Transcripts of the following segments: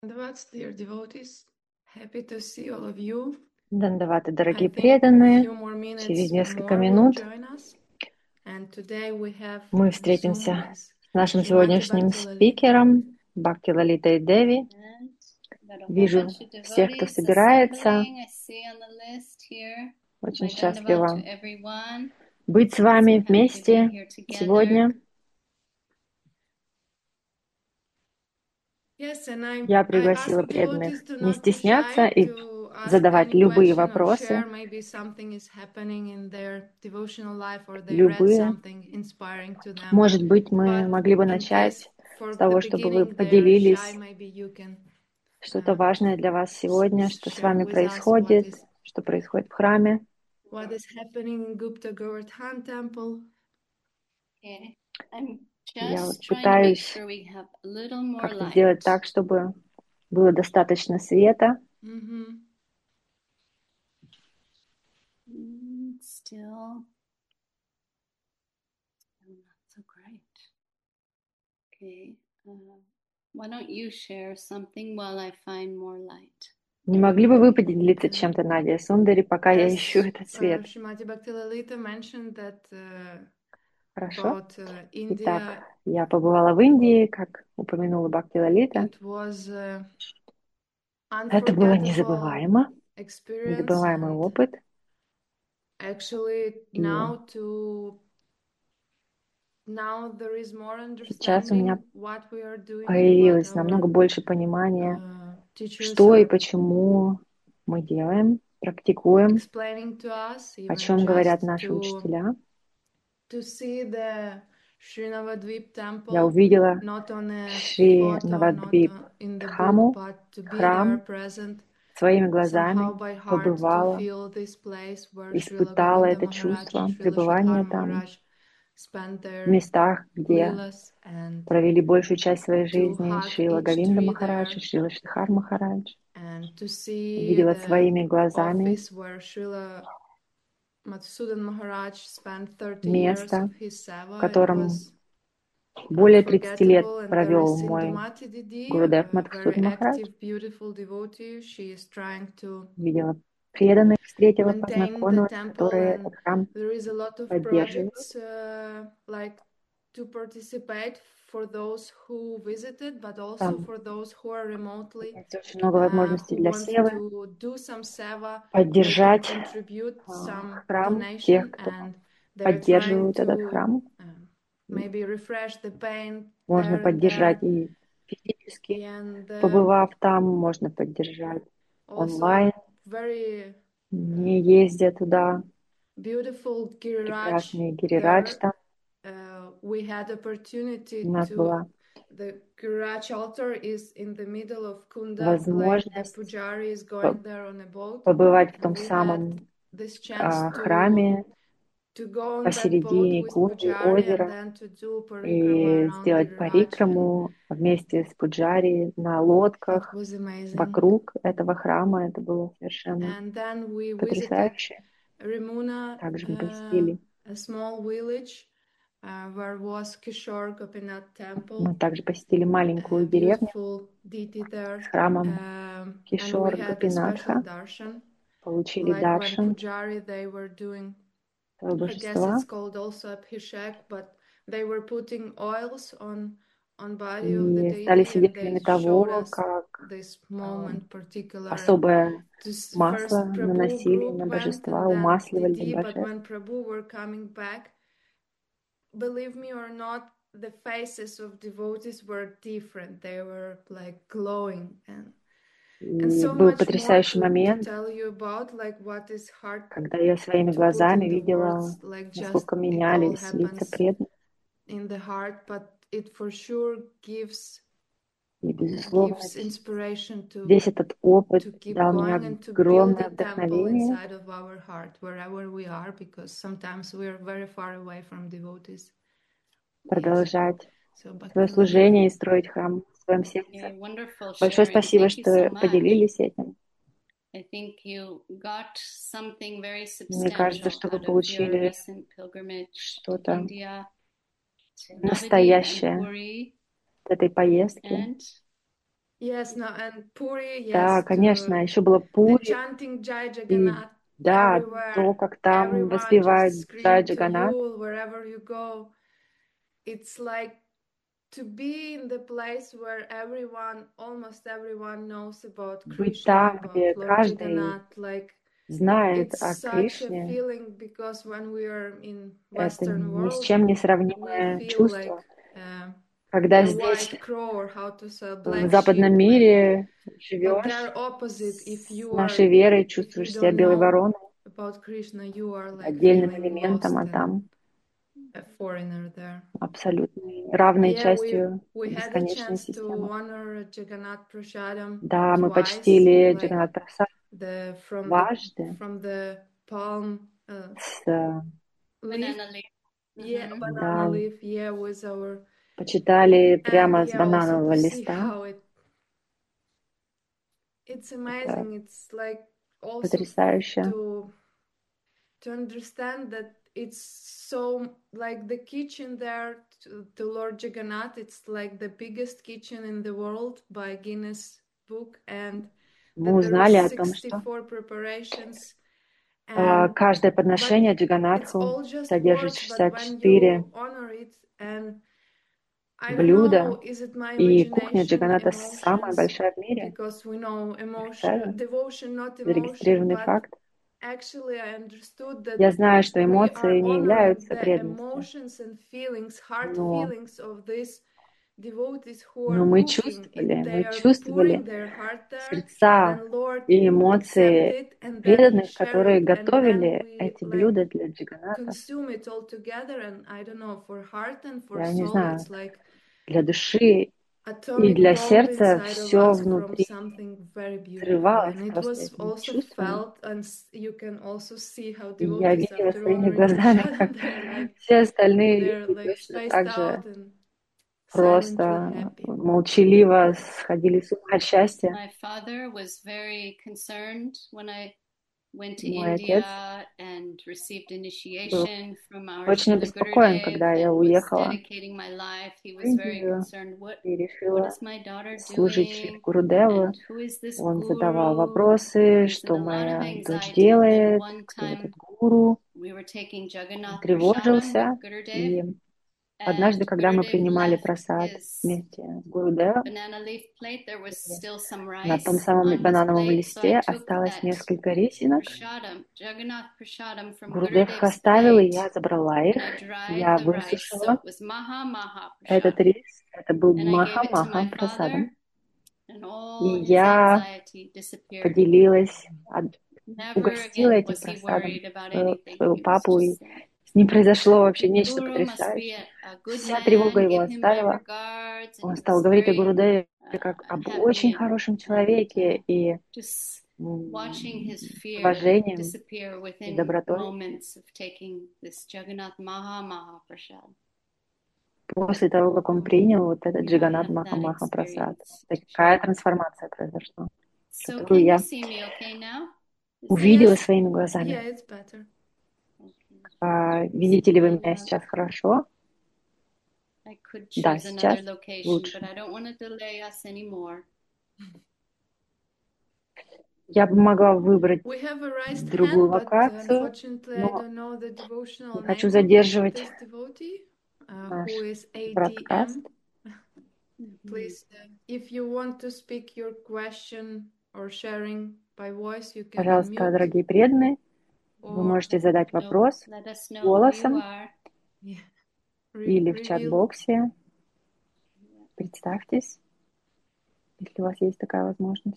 Dandavats, dear devotees, happy to see all of you. Дандаваты, I дорогие think a преданные, few more через minutes несколько more will минут join us. And today we have мы the Zoom встретимся with с нашим Shrimati сегодняшним Bhaktilalita. спикером Бхакти Лалитой Деви. Вижу всех, кто собирается. Очень счастлива быть с вами вместе сегодня. Yes, and Я I пригласила ask преданных devotees to не not be стесняться shy, и to ask задавать any любые question or вопросы, share maybe something is happening in their devotional life or they read любые. something inspiring to them. Может быть, мы But могли бы in case начать с for the того, чтобы вы beginning they are shy, поделились maybe you can что-то важное для вас сегодня, что с share вами with us происходит, что происходит в храме. what is happening in Gupta Govardhan Temple. Я вот пытаюсь как-то сделать так, чтобы было достаточно света. Still not so great. Okay. Why don't you share something while I find more light? Не могли бы вы поделиться чем-то, Надя Сундари, пока я ищу этот свет? Shrimati Bhaktilalita mentioned that Хорошо. about Итак, India, я побывала в Индии, как упомянула Бхакти Лалита. it was Это было unforgettable незабываемо, experience. незабываемый опыт. Actually, И now there is more сейчас у меня understanding what we are doing and what появилось our намного больше понимания, teachers что и are почему мы делаем, практикуем, explaining to us, о even чем говорят just наши учителя. to see the Sri Navadvip Я temple увидела not on a Шри photo, not Навадвип in the book, Дхаму, but to be there храм, present, своими somehow глазами by heart to побывала, feel this place where Srila испытала Govinda это Maharaj and чувство Srila пребывания Shridhar там, Maharaj spent в their местах, где leelas, and провели большую часть своей to жизни hug Шрила each Говинда tree Махарадж there, и Шрила Шридхар Махарадж. and to see Увидела the своими глазами office where Srila Madhusudan Maharaj spent 30 years место, of his в seva. It котором was более 30 лет unforgettable. And there провел is мой Sindhumati Didi, Гурудев a very Мадхусудан Махарадж. active, beautiful devotee. She is trying to Видела преданных, встретила, maintain the познакомилась, temple, которые and этот храм there is a lot of поддерживают. projects like to participate for those who visited, but also Там for those who are remotely, есть очень много возможностей who для want севы, to do some seva. They can поддержать contribute some храм, тех, donation, кто and they're trying поддерживает этот to храм. maybe refresh the pain Можно there and поддержать there. и физически, And побывав там, можно поддержать онлайн, also very не ездя туда. beautiful Giriraj Прекрасный Гирирадж there. там. We had opportunity У нас to. была The Giriraj altar is in the middle of Kunda, like the возможность pujari is going there on a boat, побывать в and том we had самом this chance храме to go on that boat посередине with Кунды, pujari and озера, then to do parikrama и around сделать Giriraj, and парикраму вместе с Пуджари на it лодках was amazing. вокруг этого храма. Это было совершенно And then we visited потрясающе. Rimuna, Также мы посетили. a small village where was Kishore Gopinath temple. Мы также посетили маленькую деревню Beautiful deity there, с храмом and we Кишор had a special Гопинатха. darshan, Получили like when даршан pujari they were doing. этого I guess божества. it's called also abhishek, but they were putting oils on body of the И стали deity, and свидетелями they showed того, us как this moment particular. And особое масло first Prabhu наносили group на went, божества, and then умасливали Didi. But божеств. when Prabhu were coming back, believe me or not, the faces of devotees were different. They were like glowing, and И so был much more потрясающий to момент, tell you about, like what is hard когда я своими to put глазами in the видела, words, like just насколько it all менялись лица happens преданных. in the heart, but it for sure gives И, безусловно, inspiration весь этот опыт to keep дал мне going and to build a огромное temple вдохновение inside of our heart, wherever we are, because sometimes we are very far away from devotees. продолжать So свое Bhakti служение и Lalita. строить храм в своем сердце. Okay, wonderful Большое sharing. спасибо, Thank you so что much. поделились этим. I think you got something very Мне кажется, substantial что вы out of your получили recent pilgrimage to что-то India, to Navadvip and настоящее Puri, от этой поездки. and Yes, no, and Puri, Да, yes, конечно, еще было the Пури, chanting Jai и Jagannath да, то, everywhere, как там everyone воспевают just Джай scream to Джаганнат. you wherever you go. It's like to be in the place where everyone, almost everyone knows about Быть Krishna, там, about где Lord каждый Jagannath, like знает it's о such a Кришне, feeling because when we are in это Western ни с world, чем не we сравнимое feel like чувство. Когда a здесь, white crow or how to say в black западном sheep, like, мире, but живешь they're opposite. If с you нашей are, верой, if you чувствуешь себя don't белой know вороной, about Krishna, you are like отдельным feeling элементом, lost а and там a foreigner there. абсолютно равной Yeah, частью we had a бесконечной chance to системы. honor Jagannath Prasadam Да, мы twice, почтили like Джаганнат Прасад дважды from the palm с leaf. Banana leaf. Yeah, да, banana leaf. Yeah, was our почитали and прямо с yeah, also бананового to see листа. how it's Это amazing. It's like also потрясающе. to understand that it's so like the kitchen there to Lord Jagannath, it's like the biggest kitchen in the world by Guinness book, and Мы that there узнали is о том, что 64 preparations, and каждое подношение but it's Джаганнатху all just содержит words, but when you 64 honor it, and I don't блюда, know, is it my и кухня imagination, Джаганната самая emotions, большая в мире. because we know emotion, Представили? devotion, not emotion, Зарегистрированный but факт. actually I understood that Я знаю, что we эмоции are не honoring являются the преданностью, emotions and feelings, heart но, feelings of these devotees who are но мы cooking. If чувствовали, they мы are чувствовали pouring their heart there, сердца then Lord и accept эмоции it, and then we преданных, share которые it, and then готовили we эти like блюда для Джаганната. consume it all together. And I don't know, for heart and for Я не soul, знаю, it's like для души и atomic для bomb сердца inside of все us from внутри something very beautiful. взрывалось And it просто was этим also чувством. felt, and you can also see how И я devotees видела after своими honoring глазами, как prasadam, все остальные they're люди like точно spaced так же out and silently просто happy. молчаливо сходили с ума от счастья. My father was very concerned when I went to Мой отец India and received был initiation from our очень Srila обеспокоен, Gurudev когда я and was уехала dedicating my life. He в was very Индию concerned. What и решила is my daughter служить Шри doing? Гурудеву. And who is this Он задавал guru? вопросы, He was in что a lot of моя дочь anxiety. And then делает, one кто этот time гуру. we were taking Он Jagannath Prasadam with тревожился, Gurudev, и однажды, and когда мы Gurudev принимали left прасад his вместе с Гурудевом, banana leaf plate. There was still some на том rice самом on his банановом plate, so I листе took осталось that несколько рисинок. prasadam, Jagannath prasadam from Гурудев их Gurudev's оставил, и plate, я забрала их. and I dried Я the rice, so высушила it was maha maha этот prasadam. рис. Это был And I gave it to маха-маха my father, прасадом. and И all his я anxiety disappeared. поделилась, Never угостила again этим was he прасадом worried about anything. своего He was папу, и just saying, с ним произошло вообще the нечто guru must be потрясающее. a good Вся тревога man. его Give him my оставила. regards, and Он he стал was говорить о very Гурудеве как об очень happy хорошем and человеке и just watching his с fear уважением disappear и within добротой. moments of taking this Jagannath Maha Maha Prasad. После того, как он принял вот этот You might Джаганнат have that Маха Прасад, experience. такая трансформация произошла, So которую can you я see me okay now? увидела Yes, своими yeah, глазами. it's better. Okay. Видите ли вы And меня сейчас хорошо? I could Да, choose сейчас another location, лучше. but I don't want to delay us anymore. Я бы могла выбрать We have a raised другую hand, but локацию, unfortunately, I но don't know the devotional не хочу name of задерживать this devotee, наш who is бродкаст. ADM. Please, if you want to speak your question or sharing by voice, you can Пожалуйста, unmute. дорогие преданные, вы можете задать вопрос Let us know who you голосом are. или в Reveal. чат-боксе. Представьтесь, если у вас есть такая возможность.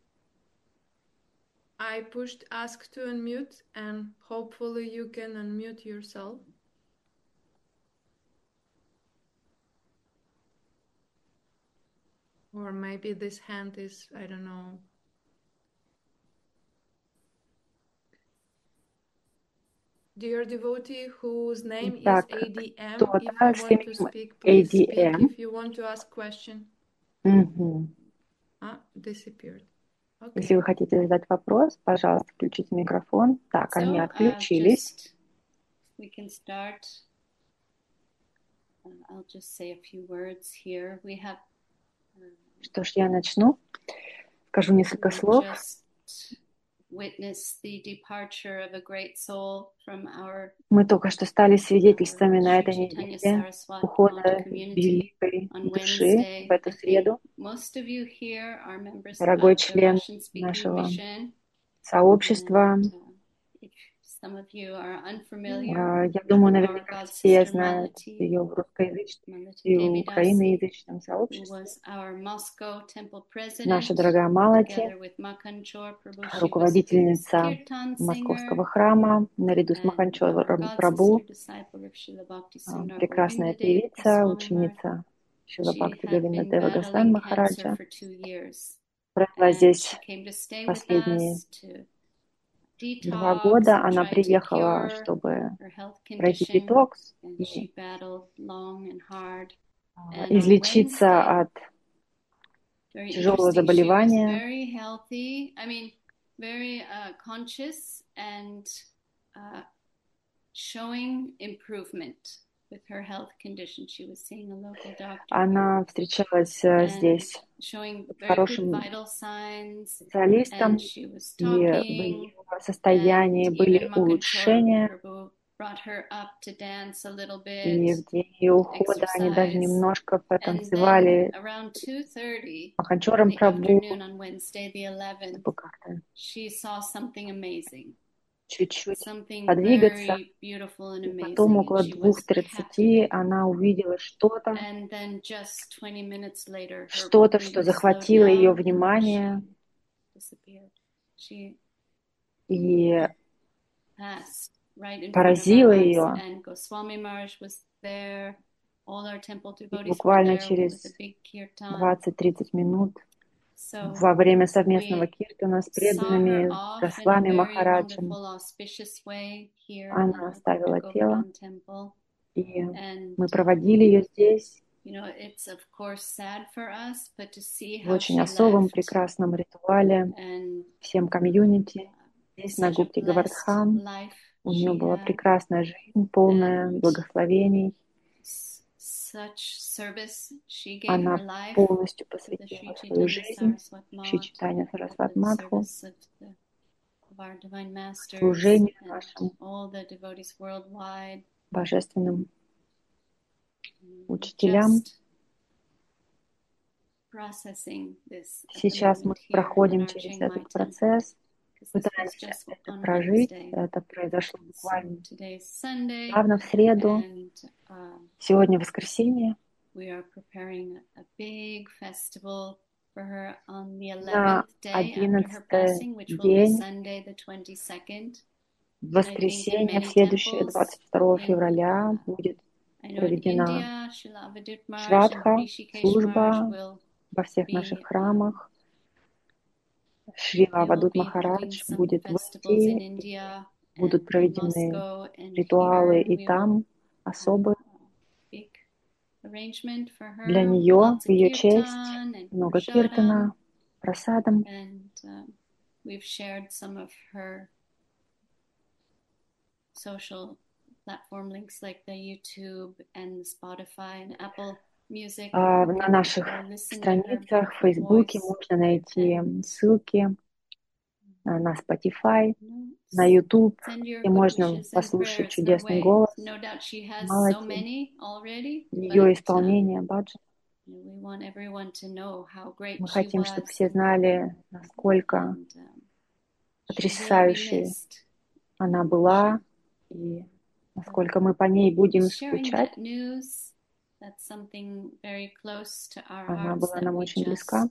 I pushed ask to unmute, and hopefully you can unmute yourself. Or maybe this hand is, I don't know. Dear devotee whose name is Итак, ADM, кто-то if you с want to именем speak, please speak. ADM. If you want to ask question. Угу. Disappeared. Okay. Если вы хотите задать вопрос, пожалуйста, включите микрофон. Так, они отключились. We can start. I'll just say a few words here. We have Что ж, я начну. Скажу несколько слов. Мы только что стали свидетельствами на этой неделе ухода великой души в эту среду. Дорогой член нашего сообщества, я думаю, наверняка все знают ее в русскоязычном и украиноязычном сообществе. Наша дорогая Малати, руководительница Московского храма, наряду с Маханчором Прабhu, прекрасная певица, ученица Шрила Бхакти Говинда Госвами Махараджа, провела здесь последние 2 года. Она приехала, чтобы пройти детокс и излечиться от тяжелого заболевания. Она встречалась здесь с хорошим специалистом, и в ее состоянии были улучшения. И в день ее ухода они даже немножко потанцевали с Маханчором Прабhu, чтобы как-то чуть-чуть подвигаться. И потом около 2:30 она увидела что-то, что захватило ее внимание и поразило ее. И буквально через 20-30 минут во время совместного киртана с преданными, с Госвами Махараджем, она оставила тело, и мы проводили ее здесь в очень особом, прекрасном ритуале, всем комьюнити, здесь на Гупти Гавардхан. У нее была прекрасная жизнь, полная благословений. Она полностью посвятила свою жизнь Шри Чайтанья Сарасвати Матху, служению нашим божественным учителям. Сейчас мы проходим через этот процесс, пытаемся это прожить. Это произошло буквально недавно, в среду. Сегодня воскресенье. На 11-й день, в воскресенье, в следующее 22 февраля, будет проведена Шрадха, служба во всех наших храмах. Шрила Авадут Махарадж будет в Индии, будут проведены ритуалы и там особые для нее, в ее честь, много киртана, прасадам. На наших страницах в Фейсбуке можно найти ссылки на Spotify, на YouTube, где можно послушать чудесный голос Малати, ее исполнение баджан. Мы хотим, чтобы все знали, насколько потрясающей она была и насколько мы по ней будем скучать. Она была нам очень близка.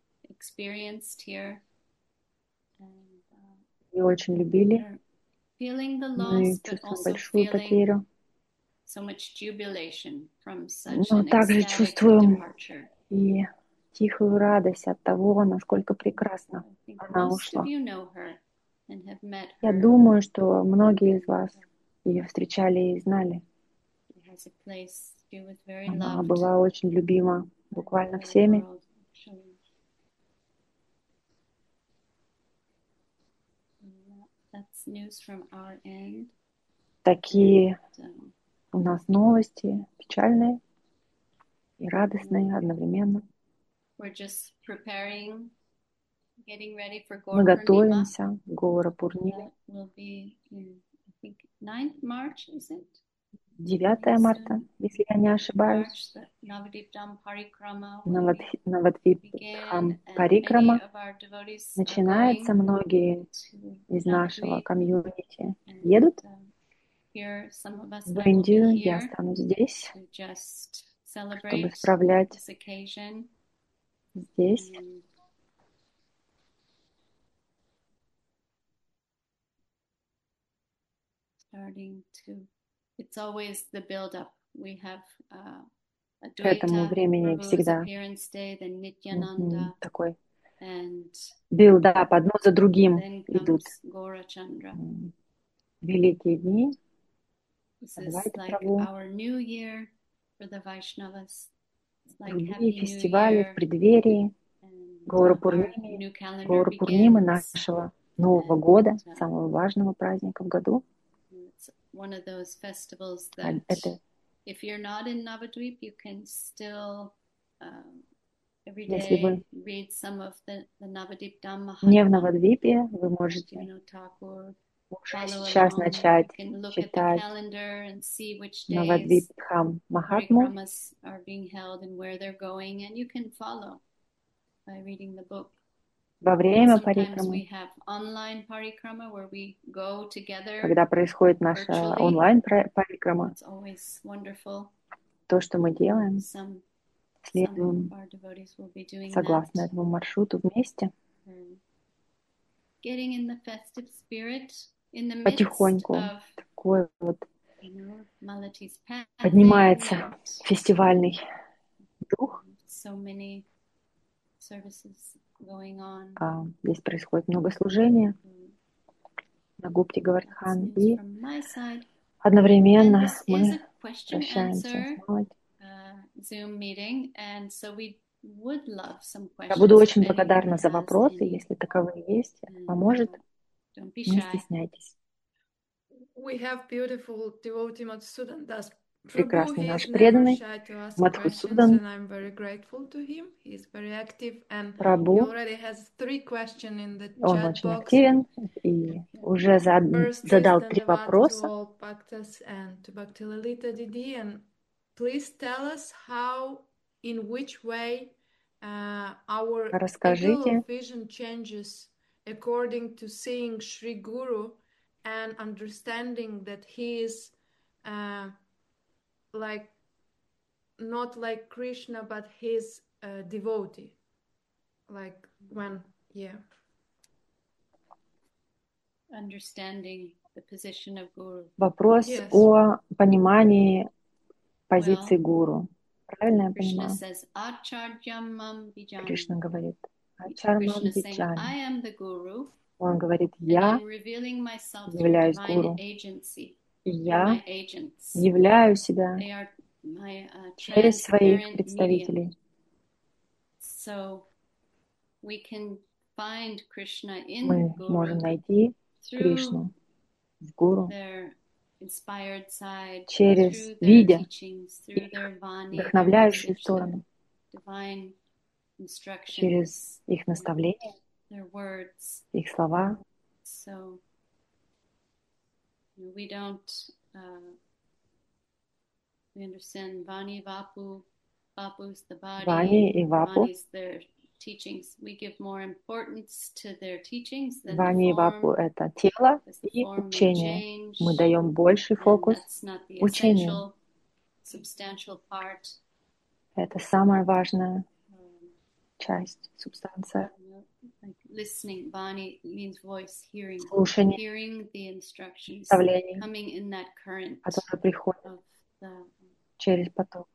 Ее очень любили. Мы чувствуем большую потерю. Но также чувствуем и тихую радость от того, насколько прекрасно она ушла. Я думаю, что многие из вас ее встречали и знали. Она была очень любима буквально всеми. Такие у нас новости, печальные и радостные одновременно. Мы готовимся к Гаура Пурниме. 9 марта, если я не ошибаюсь, Навадвипдхам Парикрама начинается. Многие из нашего комьюнити едут в Индию. Я останусь здесь, чтобы справлять здесь. К этому времени всегда такой билдап, одно за другим идут великие дни. Другие фестивали в преддверии Гаура Пурнимы, нашего Нового года, самого важного праздника в году. Это если вы не в Навадвипе, вы можете уже сейчас начать читать Навадвипдхам Махатму. Во время парикрамы, когда происходит наша онлайн-парикрама, то, что мы делаем, следуем согласно этому маршруту вместе, потихоньку такой вот поднимается фестивальный дух. Здесь происходит много служения на Гупти Гавардхан, и одновременно мы прощаемся с Мамой. Я буду очень благодарна за вопросы, если таковые есть. Это поможет. Не стесняйтесь. Прекрасный наш преданный Мадхусудан Прабhu. Он очень активен и уже задал 3 вопроса. Расскажите, according to seeing Shri Guru and understanding that he is like not like Krishna, but his devotee. Like when, Understanding the position of Guru. Вопрос о понимании позиции гуру. Правильно я понимаю? Кришна говорит, Ачармам Виджани. Он говорит, я являюсь гуру. Я являю себя через своих представителей. Мы можем найти Кришну в гуру через, видя их вдохновляющую сторону, через их наставления, их слова. Вани и Вапу. Вани и Вапу — это тело и учение. Мы даем больший фокус учению. Это самая важная часть, субстанция. Слушание наставлений, которые приходят через поток.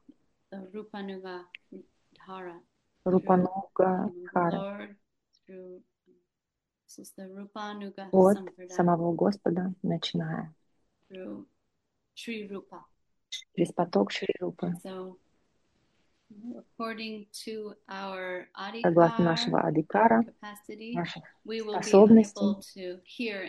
Рупануга Дхара. От самого Господа, начиная. Через поток Шри Рупы. Согласно нашего адикара, наших способностей,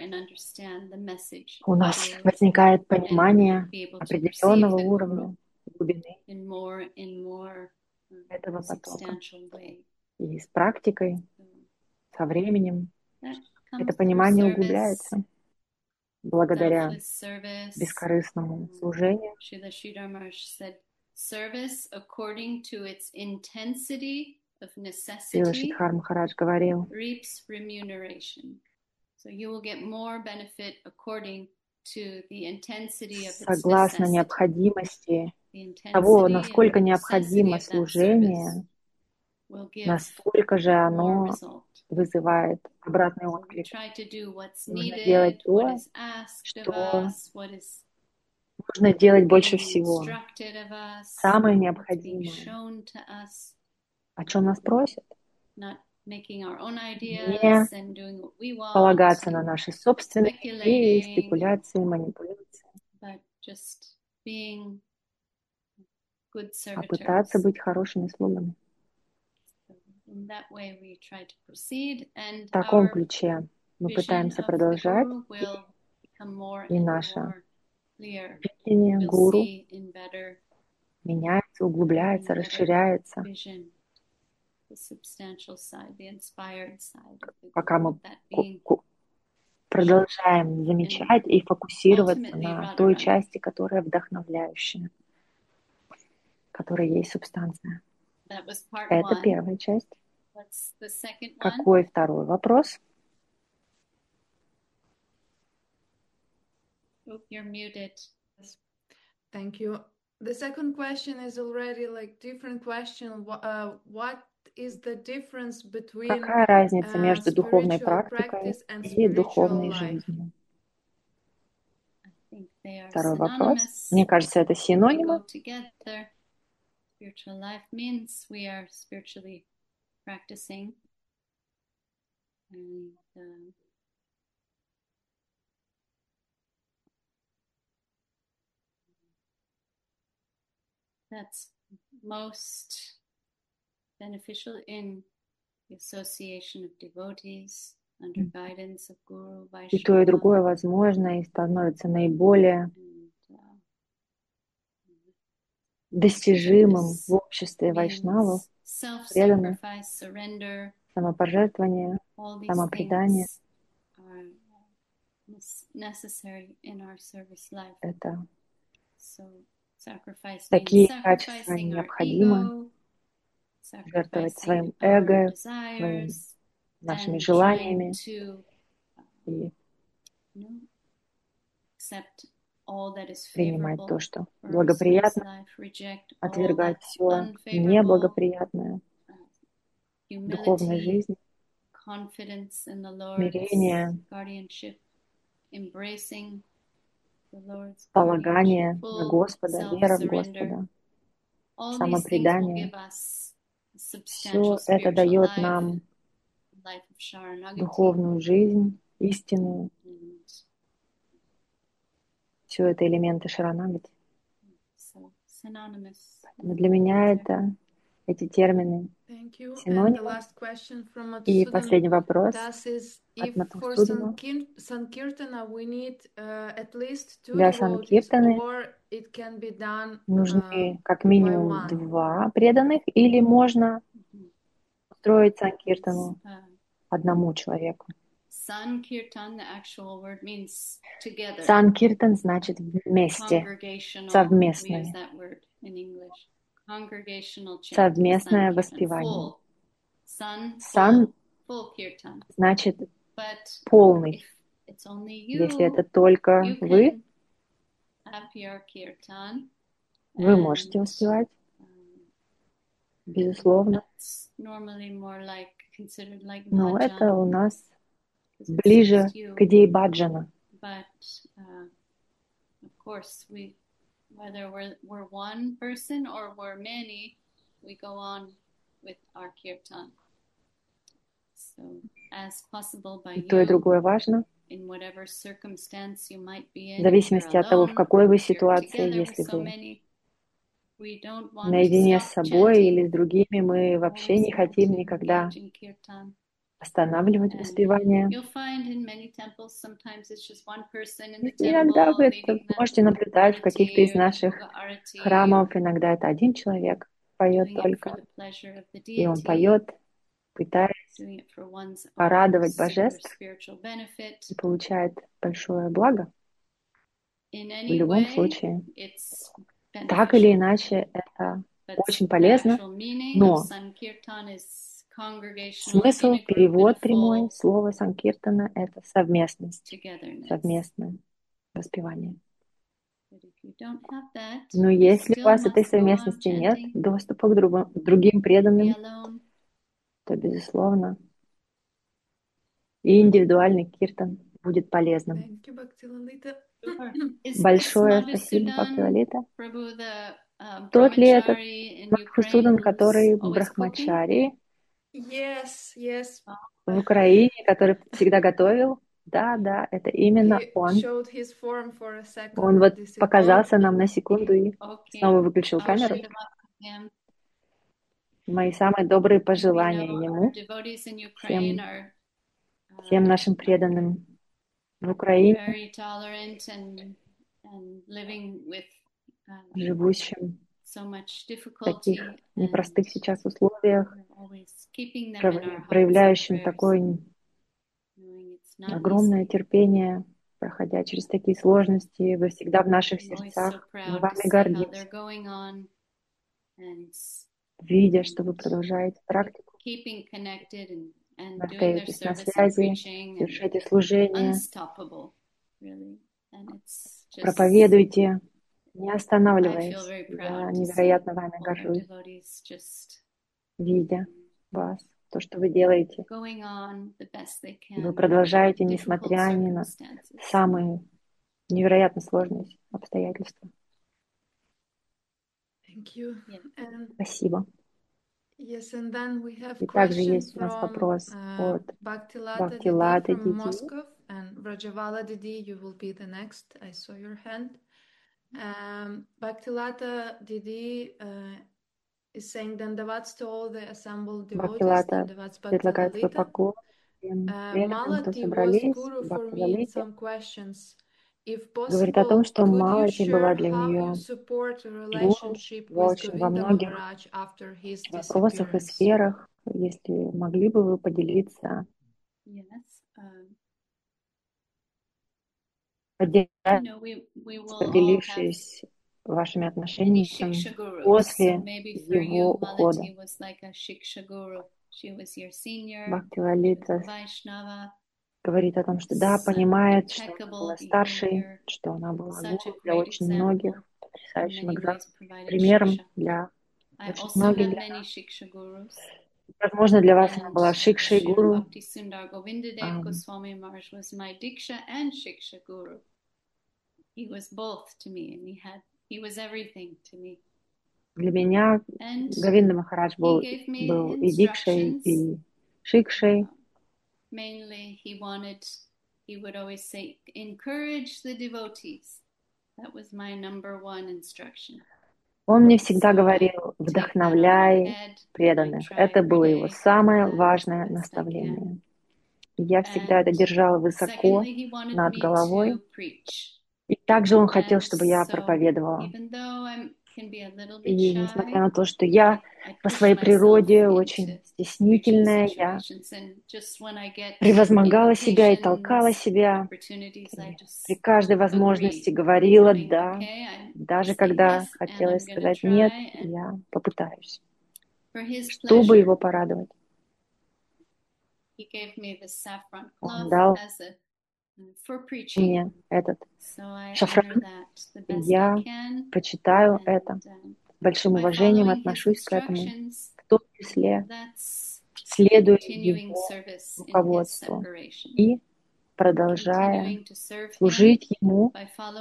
у нас возникает понимание определенного уровня глубины этого потока. И с практикой, со временем это понимание углубляется благодаря бескорыстному служению. Srila Sridhar Maharaj said, service according to its intensity of Срила necessity Шридхар Махарадж говорил, reaps remuneration. So you will get more benefit according to the intensity of its согласно necessity. необходимости The того, intensity насколько and необходимо necessity of that служение, service will give настолько же more оно result. вызывает обратный So we отклик. try to do what's Нужно needed, делать what то, is asked of что us, what is нужно делать больше being всего. instructed of us, Самое what's being необходимое, shown to us, о чем нас просят. not making our own Не ideas and doing what we want, полагаться на наши собственные идеи, speculating, спекуляции, манипуляции, but just being good а пытаться servitors. быть хорошими слугами. So in that way we try to proceed, and В таком our ключе мы vision пытаемся of the продолжать, Guru will become more и and наше more clear. видение We'll гуру see in better меняется, углубляется, расширяется, vision the substantial side, the inspired side of the пока Guru, мы that being продолжаем замечать и фокусироваться ultimately на той Radharani. части, которая вдохновляющая, которая есть субстанция. That was part Это one. первая часть. What's the second one? Какой второй вопрос? Oh, you're muted. Thank you. The second question is already like different question. What is the difference between Какая разница между духовной spiritual практикой practice and и spiritual духовной life? жизнью? I think they are Второй вопрос. synonymous. Мне кажется, это They синонимы. go together. Spiritual life means we are spiritually practicing, and that's most beneficial in the association of devotees under guidance of Guru, И то, и Vaishnava, другое возможно и становится наиболее and достижимым в обществе means вайшнавов, преданных, self-sacrifice, surrender. самопожертвование, All these самопредание. things are necessary in our service life. Это So sacrifice means такие качества sacrificing our необходимы, ego, жертвовать sacrificing своим our эго, своими desires, нашими and желаниями trying to и accept all that is принимать favorable то, что for our service благоприятно, life, reject all отвергать that's все unfavorable, неблагоприятное в духовной humility, жизни, confidence in the Lord's смирение, guardianship, embracing the Lord's полагание guardianship, на full Господа, вера в self-surrender. Господа, All these things will самопредание. give us a Все substantial это spiritual дает life, нам life of Sharanagati, духовную жизнь, истинную. and Все это элементы шаранагати. so synonymous. Но для меня это эти термины Thank you. And the синонимы. last question from И Madhusudan последний вопрос Das is от if for Матхусудана. Sankirtana we need at least two Для devotees, санкиртаны or it can be done нужны как by минимум one. 2 преданных, или можно устроить санкиртану Uh, одному человеку. Sankirtan, the actual word means together. Санкиртан значит вместе, Congregational, we use совместное, that word in English. Congregational chanting, совместное Sankirtan, воспевание. full. Сан Full kirtan. значит But полный. if it's only Если это you, только you вы, can have your kirtan. вы можете And воспевать, безусловно. that's normally more like considered like Но это bhajan, у нас 'cause it's ближе just к you. идее баджана. But of course, whether we're one person or we're many, we go on with our kirtan. So, as possible by И то, и you, другое важно. in whatever circumstance you might be В in, if you're зависимости от того, в alone, какой вы if you're ситуации, together with если so вы many, we don't want to наедине с stop собой или chanting. с другими, мы вообще Always не want хотим to никогда engage in kirtan. останавливать And воспевание. you'll find in many temples sometimes it's just one person in the Иногда вы temple это leading the можете наблюдать в каких-то из arati or the наших yoga arati or храмов. Иногда это один человек поет doing it for только, the pleasure of the и он deity. поет пытаясь порадовать божеств и получает большое благо, в любом случае, так или иначе, это очень полезно, но смысл, перевод прямой слова санкиртана — это совместность, совместное воспевание. Но если у вас этой совместности нет, доступа к другим преданным, то, безусловно, и индивидуальный киртан будет полезным. Большое спасибо, Бхакти Лалита. Тот ли этот Мадхусудан, который брахмачари в Украине, который всегда готовил? Да, это именно он. Он вот показался нам на секунду и снова выключил камеру. Мои самые добрые пожелания ему, всем нашим преданным в Украине, живущим в таких непростых сейчас условиях, проявляющим такое огромное терпение, проходя через такие сложности. Вы всегда в наших сердцах, мы вами гордимся, видя, что вы продолжаете практику, остаетесь на связи, совершаете служение, проповедуйте, не останавливаясь. Я невероятно вами горжусь, видя вас, то, что вы делаете. Вы продолжаете, несмотря ни на самые невероятно сложные обстоятельства. Спасибо. И также есть у нас вопрос от Бхактилаты Диди. Rajavala Didi, you will be the next. I saw your hand. Bhaktilata Didi is saying Dandavats to all the assembled devotees. Dandavats предлагает свой поклон всем преданным, кто собрались. Бхакти-Лалите говорит о том, что Малати была для нее гуру во многих вопросах и сферах. Если могли бы вы поделиться, поделившись вашими отношениями после его ухода. Бхакти-Лалита говорит о том, что да, понимает, что она была старшей, что она была гуру для очень многих, потрясающим примером для очень многих для нас. Возможно, для вас она была Шикшей гуру. Для меня Говинда Махарадж был и Дикшей, и Шикшей. Mainly, he would always say, encourage the devotees. That was my number one instruction. Он мне всегда говорил, вдохновляй преданных. Это было его самое важное наставление. Я всегда это держала высоко над головой. И также он хотел, чтобы я проповедовала. И несмотря на то, что я по своей природе очень стеснительная, я превозмогала себя и толкала себя. И при каждой возможности говорила «да». Даже когда хотелось сказать «нет», я попытаюсь, чтобы его порадовать. Он дал мне этот шафран. Я почитаю это, с большим уважением отношусь к этому, в том числе следуя его руководству и продолжая служить ему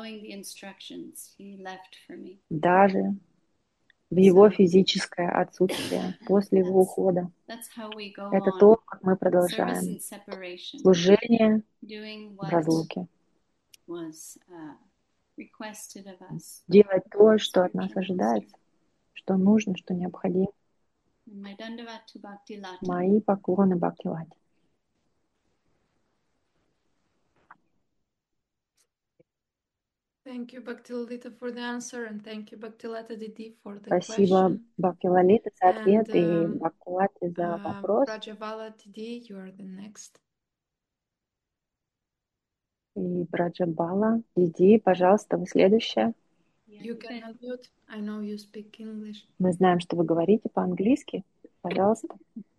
даже в его физическое отсутствие после его ухода. Это то, как мы продолжаем служение в разлуке. Делать то, что от нас ожидается, что нужно, что необходимо. Мои поклоны Бхакти-Лате. Thank you, Bhakti Lalita, for the answer, and thank you, Bhakti Lata Didi, for the Спасибо, question. Бхакти Лалита, за ответ And и Бхакти Лате за вопрос. Prajavala Didi, you are the next. И Браджабала, Диди, пожалуйста, вы следующая. You can unmute. I know you speak English. Мы знаем, что вы говорите по-английски. Пожалуйста,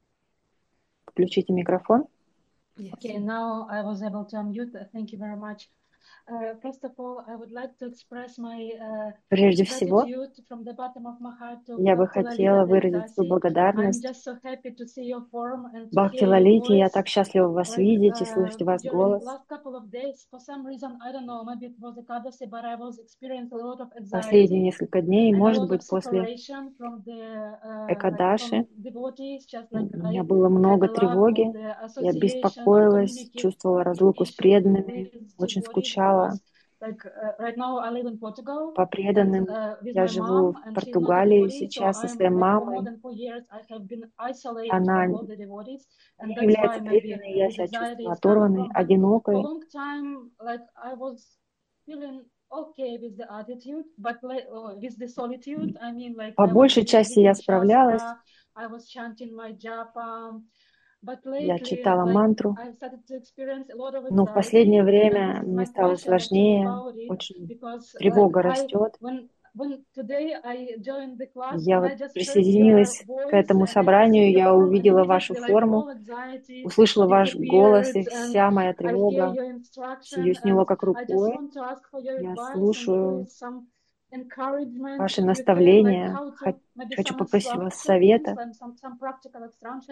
включите микрофон. Yes. Okay, now I was able to unmute. Thank you very much. First of all, I would like to express my Прежде всего, gratitude from the bottom of my heart to я бы Bhakti хотела Lalita выразить свою Devdasi. I'm благодарность just so happy to see your form and to Бхакти hear your Лалите. Я voice. так счастлива вас Like видеть и слышать ваш during голос. last couple of days, for some reason, I don't know, maybe it was Ekadasi, but I was experiencing a lot of Последние anxiety несколько дней, and a может lot of быть, после separation from the Экадаши, from devotees. Just like у меня I было had много a lack of тревоги. the Я association and беспокоилась, чувствовала разлуку с communication преданными, with очень devotees скучала because like right now I live in Portugal по and преданным. with Я my живу mom, в and she's not a Португалии devotee, so сейчас со I'm своей like for more мамой. than 4 years I have been isolated Она from all the devotees, and не that's why является maybe преданной, я this себя anxiety чувствую is coming оторванной, from. But for a одинокой. long time, like I was feeling okay with the attitude, but like with the solitude, I mean, like По I was большей части я reading справлялась. Shastra, I was chanting my japa, but Я lately, читала like мантру, I've started to experience a lot of но в последнее anxiety, and время this is мне my стало question actually сложнее, about it, очень because like тревога I растет. when today I joined the class Я and вот I just heard your присоединилась к voice этому and I could see собранию, your я form, and увидела вашу immediately like форму, all anxiety услышала ваш голос, и disappeared, and вся моя I hear тревога your instruction, съединила and как I just рукой. want to ask for your Я advice and слушаю please some encouragement ваши if you can, like наставления, how to maybe хочу some попросить вас instruction things, совета, like some practical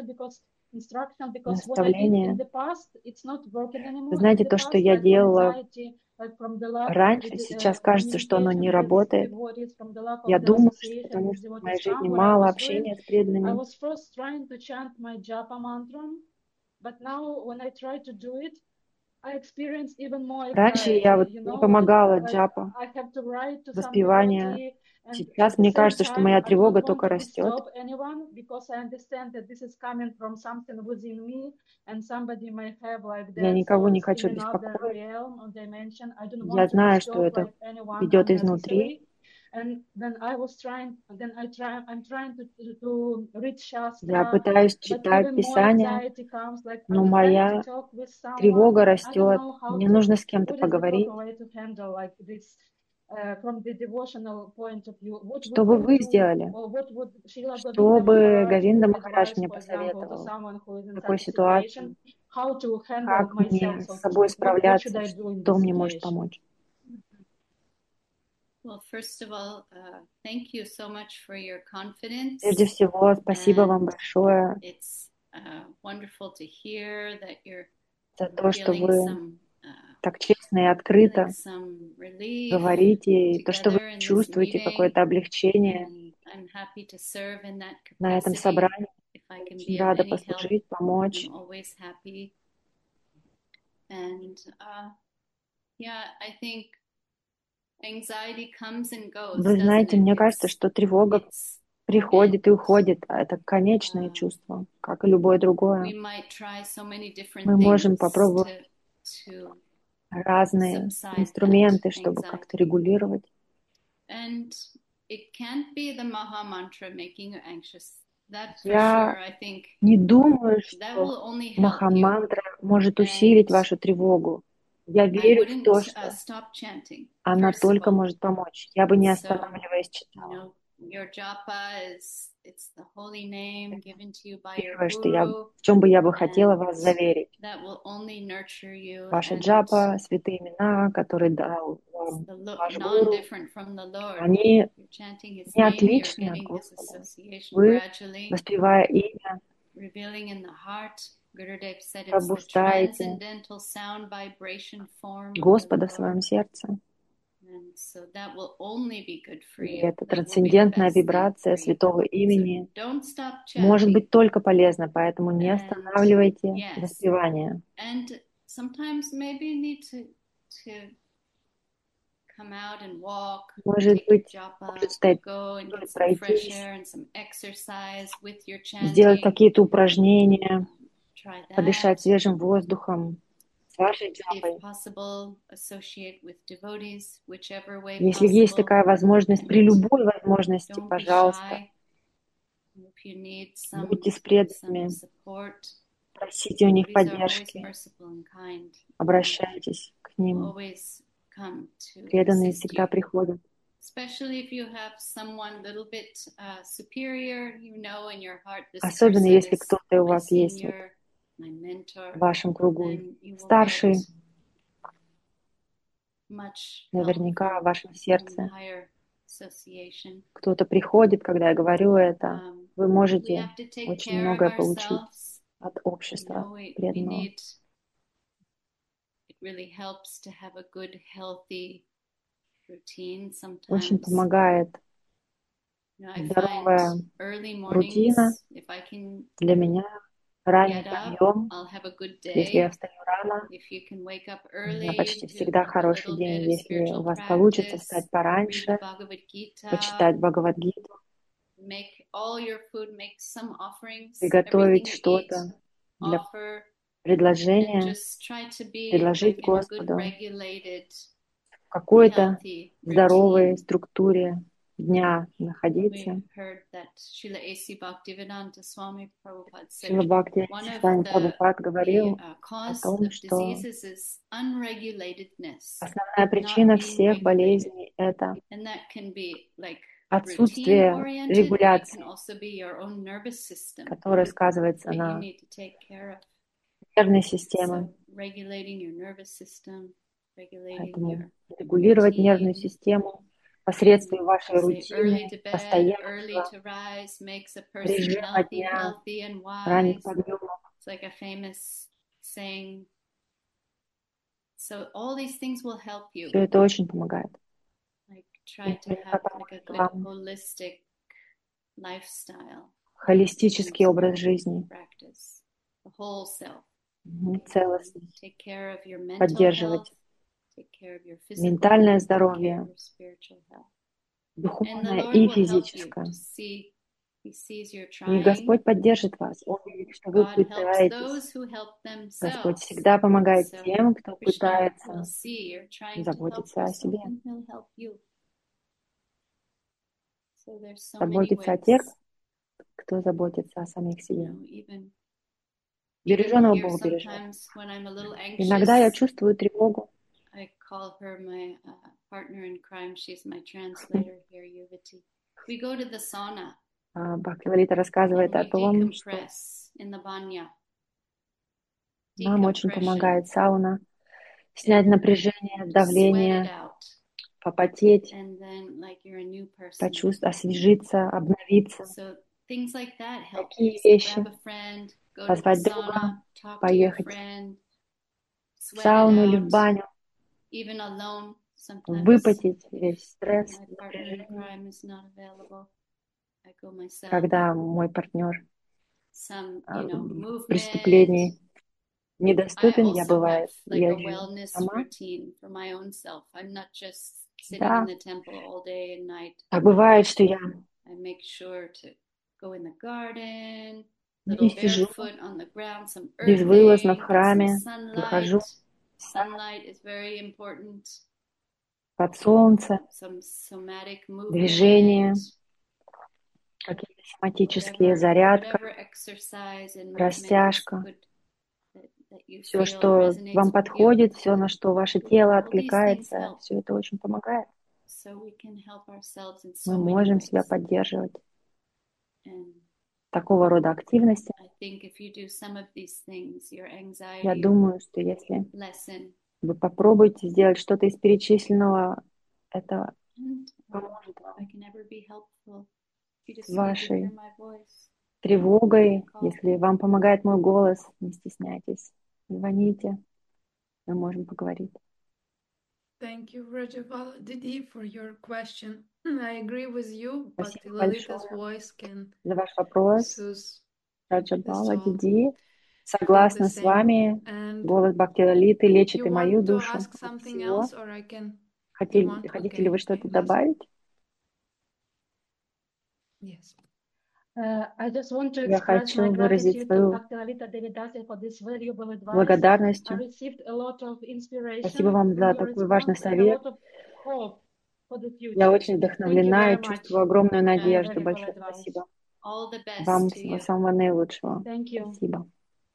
instruction because what I did наставления. in the past, it's not working Вы anymore. In знаете, the то, что past, я like from делала anxiety, like from the lack of раньше, сейчас кажется, что оно не communication with работает. devotees, from the lack Я of the думаю, что association потому with что в devotees моей жизни come. What I мало was doing, общения с I преданными. was first trying to chant my japa mantra, but now when I try to do it, I experience even more Раньше anxiety, я вот you не know, помогала like джапа, I have to write to some воспевания. devotee, and Сейчас at the мне same кажется, что time, моя I do not тревога want только to растет. disturb anyone because I understand that this is coming from something within me, and somebody may have like Я their никого не thoughts хочу in another беспокоить. realm or dimension. I don't Я want to знаю, что disturb это like anyone идет изнутри. unnecessarily. And then I was trying, I'm trying to read Я Shastra, пытаюсь but читать even more Писание, anxiety comes, like I но would like to моя talk with тревога someone. I don't растет. know how Мне to, нужно с кем-то what is the поговорить. proper way to handle like this from the devotional point of view. What Что would бы you вы do, сделали? or what would Srila Что Govinda бы Maharaj Говинда would Махарадж advise, мне for example, to посоветовал? someone who is В in такой such a situation? ситуации? How to handle Как myself, мне с so to собой speak? What should справляться? I do in Что this мне может situation? помочь? Well, first of all, thank you so much for your confidence. Прежде всего, спасибо вам большое It's wonderful to hear that you're за то, что feeling вы some так честно и открыто relief говорите, и то, что вы together in this чувствуете meeting. какое-то облегчение And I'm happy to serve in that на этом capacity. собрании. If I can Очень be of рада any help, послужить, помочь. I'm always happy. And yeah, I think anxiety comes and goes, Вы знаете, doesn't it? мне кажется, что тревога приходит и уходит, а это конечное чувство, как и любое другое. We might try so many different Мы можем things попробовать to разные subside инструменты, that чтобы anxiety. как-то регулировать. And it can't be the Maha Mantra making you anxious. That for Я sure, I think не думаю, that will что only help you. Махамантра может усилить вашу тревогу. Я I верю в то, wouldn't что stop chanting, она first of только all. может помочь. Я бы не So, останавливаясь you читала. know, your japa it's the holy name given to you by your Первое, что я, guru, в чем бы я бы хотела and вас заверить. that will only nurture you, Ваша and джапа, святые имена, которые дал вам it's ваш гуру, non-different from the Lord. они You're chanting His не name, you're отличны от getting His Господа. association Вы, gradually, воспевая имя, revealing in the heart. Gurudev said it's the пробуждаете transcendental sound vibration form of the Господа в своем Lord. сердце. And so that will only be good for И you. эта That will be the трансцендентная best thing вибрация for you. святого So имени don't stop может chanting. быть только полезна, поэтому не And останавливайте yes, воспевание. and sometimes maybe need to come out and walk, Может take your быть, japa, может стать, go and get some fresh пройтись, air and some exercise with your сделать chanting. какие-то упражнения, Try that. подышать свежим воздухом, с вашей джапой. if possible, associate with devotees, whichever way Если есть possible. такая возможность, при And любой возможности, don't be пожалуйста, shy. If you need будьте с some преданными, support, просите у них devotees are always поддержки, merciful and kind. обращайтесь к ним. Always come to Преданные assist всегда you. приходят. Especially if you have someone a little bit superior, you know in your heart this Особенно person если is кто-то у my вас есть вот senior, my mentor, в вашем кругу then you will старший, get much help наверняка в from вашем сердце higher association. кто-то приходит, когда я говорю это, вы We можете have to take очень care of многое получить ourselves. от You общества know, we преданного. need, it really helps to have a good, healthy routine Очень sometimes. помогает You know, I здоровая find early рутина. mornings, if I can Для меня ранний get up, подъем, I'll have a good если я day. встаю рано, If you can wake up у меня early, почти do всегда a хороший little день. bit of Если у spiritual вас получится practice, встать read the пораньше, Bhagavad Gita, почитать Бхагавад-гиту, make all your food, make some offerings, приготовить everything you eat, что-то для offer, and предложения, just try to be предложить like in a good, Господу regulated, в какой-то healthy здоровой routine. структуре дня находиться. We heard that Srila A.C. Bhaktivedanta Swami Prabhupada said Шрила Бхакти one of Сивани the Прабхупад говорил о cause том, of что diseases is unregulatedness, основная not причина being всех regulated. болезней — это And that can be like отсутствие routine-oriented, and it регуляции, can also be your own nervous system которая сказывается that you на need to take care of. нервной системе. So regulating your nervous system, regulating Поэтому your регулировать нервную routine, систему посредством вашей say early рутины, to bed, early постоянства, to rise makes a person режима healthy, дня, healthy and ранних wise. подъемов. It's like a famous saying. So all these things will help you. Все это очень помогает. Like try to Это have like a поможет good вам. holistic lifestyle, Холистический образ жизни, practice the whole self. Целостность, Take care of your mental поддерживать health, take care of your physical ментальное health, take care здоровье, of your spiritual health. And the духовное Lord и will help you физическое. to see. He sees you're И trying. Господь поддержит вас. Он видит, что вы God helps пытаетесь. those who help Господь themselves. всегда помогает So тем, кто Krishna will пытается see you're trying to help заботиться о yourself, себе, and He'll help you. So there's so many заботиться о ways. тех, кто заботится о самих You себе. know, even Береженого here Бог бережет. sometimes when I'm a little Иногда я anxious, чувствую тревогу. I call her my partner in crime. She's my translator here, Yuvati. We go to the sauna Бхакти-Лалита and рассказывает о we том, что decompress in the banya. нам очень Decompression. помогает сауна снять напряжение, Sweat it давление, out, попотеть, and then like you're a new person. почувствовать, освежиться, обновиться. So things like that help. Такие So вещи. grab a friend, go to the Позвать sauna, друга, talk to your поехать friend, в sweat it сауну или в out, баню, even alone. Sometimes выпотеть if весь стресс, my partner in напряжение, crime is not available, I go myself. когда мой партнер Some, в movement. преступлении I недоступен, я also have бывает like a езжу wellness сама. routine for my own self. I'm not just sitting Да, in the temple all day and night. так бывает, что я I make sure to go in the garden, не little сижу barefoot on the ground, some безвылазно в earthing, get some храме, sunlight. выхожу в сад, Sunlight is very important. под солнце, Some somatic движение, movement, какие-то соматические, зарядка, whatever exercise and movement is растяжка. good that you Все, feel что resonates вам with you. подходит, все, на что ваше тело All these things откликается, help. все это очень помогает. So we can help ourselves in Мы so many можем себя ways. поддерживать. And Такого рода активности. I think if you do some of these things, your Я anxiety думаю, что если lessen. вы попробуете сделать что-то из перечисленного, это And поможет I вам can never be helpful. You с just need to hear вашей my voice. тревогой. Call. Если вам помогает мой голос, не стесняйтесь, звоните, мы можем поговорить. Thank you, Rajavala Didi, for your question. I agree with you, but Спасибо Lalita's большое voice can за ваш вопрос, soothe Раджабала the soul. Диди. Feel the Согласна с same. вами, And голос Бхакти-Лалиты лечит you и мою want to душу ask от something всего. else, or I can? You Хотите want? ли вы Okay, что-то last. добавить? Yes. I just want to Я express my хочу выразить gratitude to свою Bhakti Lalita Devidasi for this valuable advice. I благодарностью. received a lot of Спасибо inspiration вам from за your такой важный response and a совет. lot of hope for the Я future. очень Thank you вдохновлена very и much чувствую огромную for your надежду. valuable Большое advice. спасибо. All the best Вам to всего you. самого наилучшего. Thank you. Спасибо.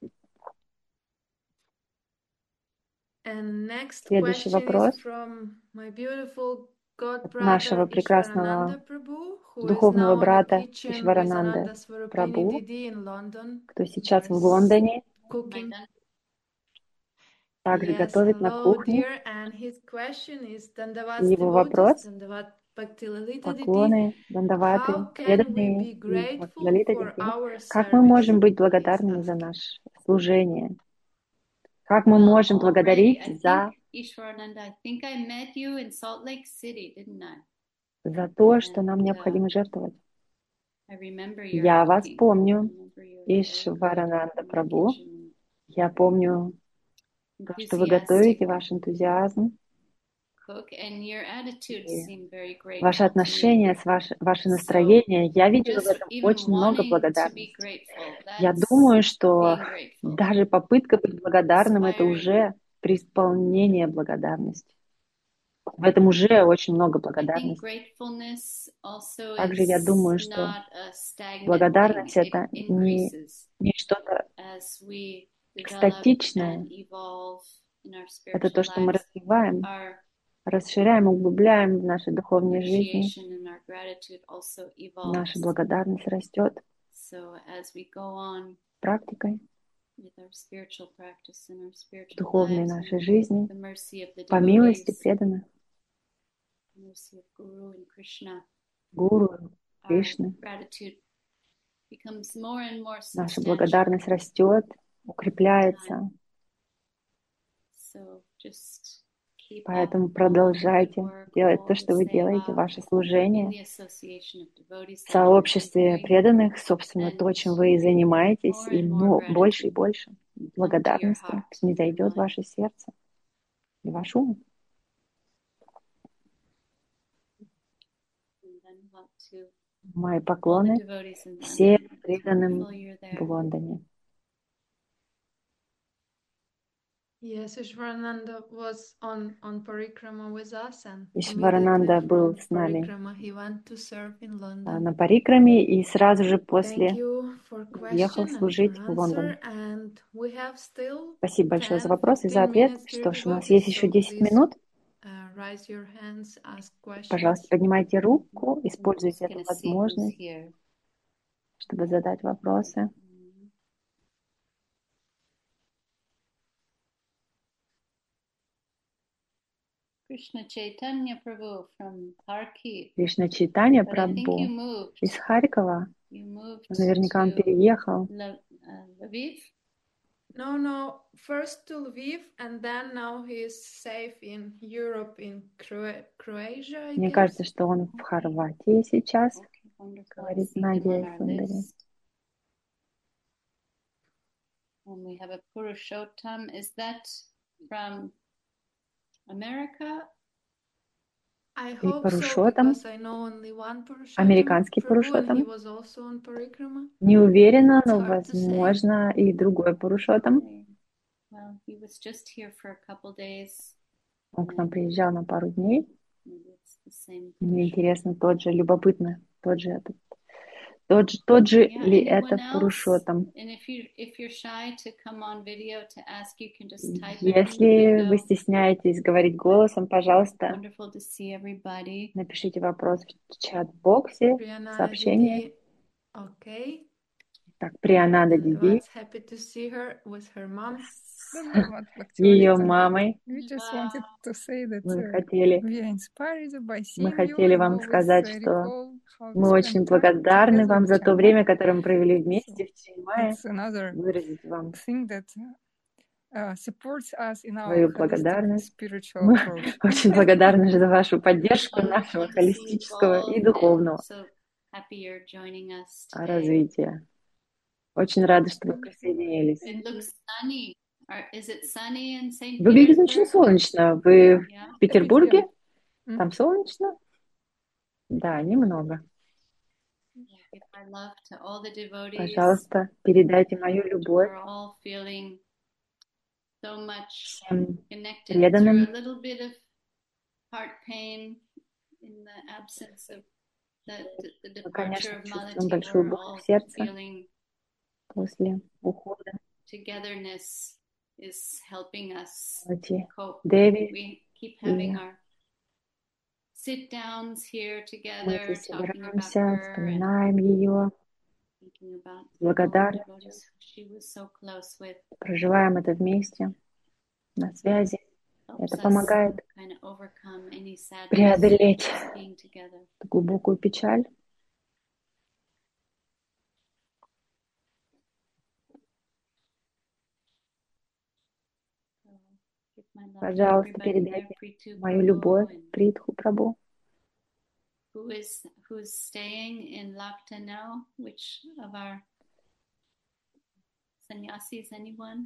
And next Следующий question is вопрос from my beautiful god от brother нашего Ishwarananda прекрасного Prabhu, who is духовного now on a брата kitchen with Ишварананды Ananda Swarupini Прабhu, Didi in London. кто сейчас в There's Лондоне, cooking. также Yes, готовит на hello, кухне. dear. And his question is, И Dandavats его devotees, вопрос, Dandavat Bhakti Lalita Didi, поклоны, дандаваты, how can we преданные be и grateful Лалита for Диди. our Как мы service? можем быть He's благодарными за asking. наше служение? Как мы Well, можем already, благодарить I за think, Ishwarananda, I think I met you in Salt Lake City, didn't I? то, что нам And необходимо жертвовать? I remember your Я вас cooking. I помню, remember you were very good Ишварананда in the Прабху. kitchen. Я помню то, что вы готовите, ваш энтузиазм, Cook, and your attitude и seemed very ваше grateful to me. отношение, ваше So настроение. Я видела в just этом even очень много wanting to be благодарности. grateful, Я that's думаю, что being grateful. даже попытка быть благодарным — это Inspiring. уже преисполнение благодарности. В этом уже очень много I think благодарности. gratefulness also Также я is думаю, что not a stagnant thing. благодарность — It это increases не что-то as we develop статичное. and evolve in our Это то, spiritual что мы lives. развиваем, Our расширяем, углубляем в нашей духовной жизни. appreciation and our gratitude also Наша evolves. благодарность растет So as we go on практикой, with our spiritual practice and our spiritual духовной lives нашей and жизни, the mercy of the по милости devotees, преданных, the mercy of Guru and Krishna, Гуру, our Кришны, gratitude becomes more and more наша substantial. благодарность растет, укрепляется. So just keep up Поэтому all the good продолжайте work, делать all то, the что вы делаете, seva ваше in служение the association of devotees в that you've been сообществе doing, преданных, собственно, то, and чем вы и занимаетесь, more и and more больше и gratitude больше come to your благодарности heart and снизойдет в mind. ваше сердце и ваш ум. And then want to Мои all the поклоны devotees in всем London. It's преданным wonderful you're в there. Лондоне. Yes, Ishwarananda was on Parikrama with us, and Ишварананда immediately был from с нами Parikrama he went to serve in London. на Парикраме и сразу же Thank после you for уехал question and служить for в Лондон. answer, and we have still Спасибо большое за 10, вопрос и за 15 ответ. minutes, dear Что ж, у нас devotees, есть еще so 10 please минут. raise your hands, ask Пожалуйста, questions. поднимайте руку, I'm используйте just эту going to see who's возможность, here. чтобы задать вопросы. Krishna Chaitanya Prabhu from Kharkiv. Кришна Чайтанья But I think you Прабху moved. из Харькова. You moved Наверняка он to переехал. Lviv. No, first to Lviv, and then now he is safe in Europe, in Croatia, I Мне guess. кажется, что он в Хорватии сейчас, Okay, wonderful. I говорит see him on Надя our Сундари. list. And we have a Purushottam. Is that from America? I И hope so, Парушотам, because I know only one Purushottam американский Prabhu, and he Парушотам. was also on Parikrama. Не уверена, It's но hard to say. возможно и другой Парушотам. Okay. Well, he was just here for a couple days. Он к нам приезжал на пару дней. Maybe it's the same Мне Purushottam. интересно, тот же, любопытно, тот же тот же Yeah, ли anyone это else? Пурушотам? And if you're shy to come on video to ask, you can just type it in the Если вы window. стесняетесь говорить голосом, пожалуйста, Wonderful to see everybody. напишите вопрос в чат-боксе, в Priyanada сообщение. Didi, okay. Так, Прианада Диди What's happy to see her with her mom. Dandavad ее Bhaktivedanta. мамой. We just wanted to say that Мы хотели, we are inspired by мы seeing you хотели and вам always сказать, что recall how we мы очень spent time благодарны together вам in за то Chiang время, Mai. которое мы провели So вместе в Чангмае, it's another выразить вам thing that supports us in our свою holistic благодарность. spiritual Мы approach. очень благодарны за вашу поддержку нашего Wonderful to see you холистического и both, and духовного so happy you're joining us today. развития. Очень рада, что вы присоединились. It looks sunny. Is it sunny in St. Выглядит очень Petersburg? солнечно. Вы Yeah. в Петербурге? Мгм. Там солнечно? Да, немного. Give my love to all the devotees Пожалуйста, передайте мою who любовь are all feeling so much всем connected through преданным, a little bit of heart pain in the absence of the мы, departure конечно, of чувствуем Malati. большую We're боль all в сердце feeling после ухода togetherness is helping us Малати cope. Деви. We keep И having our sit downs here мы together, здесь talking about собираемся, her and вспоминаем ее, thinking about с all the благодарностью, devotees she was so close with. проживаем это вместе, на связи. Helps Это us помогает kind of overcome any sadness преодолеть just being together. глубокую печаль. Give my love to Пожалуйста, everybody there, передайте Prithu мою Prabhu, любовь and Притху Прабhu, who's staying in Lucknow. Which of our sannyasis? Anyone?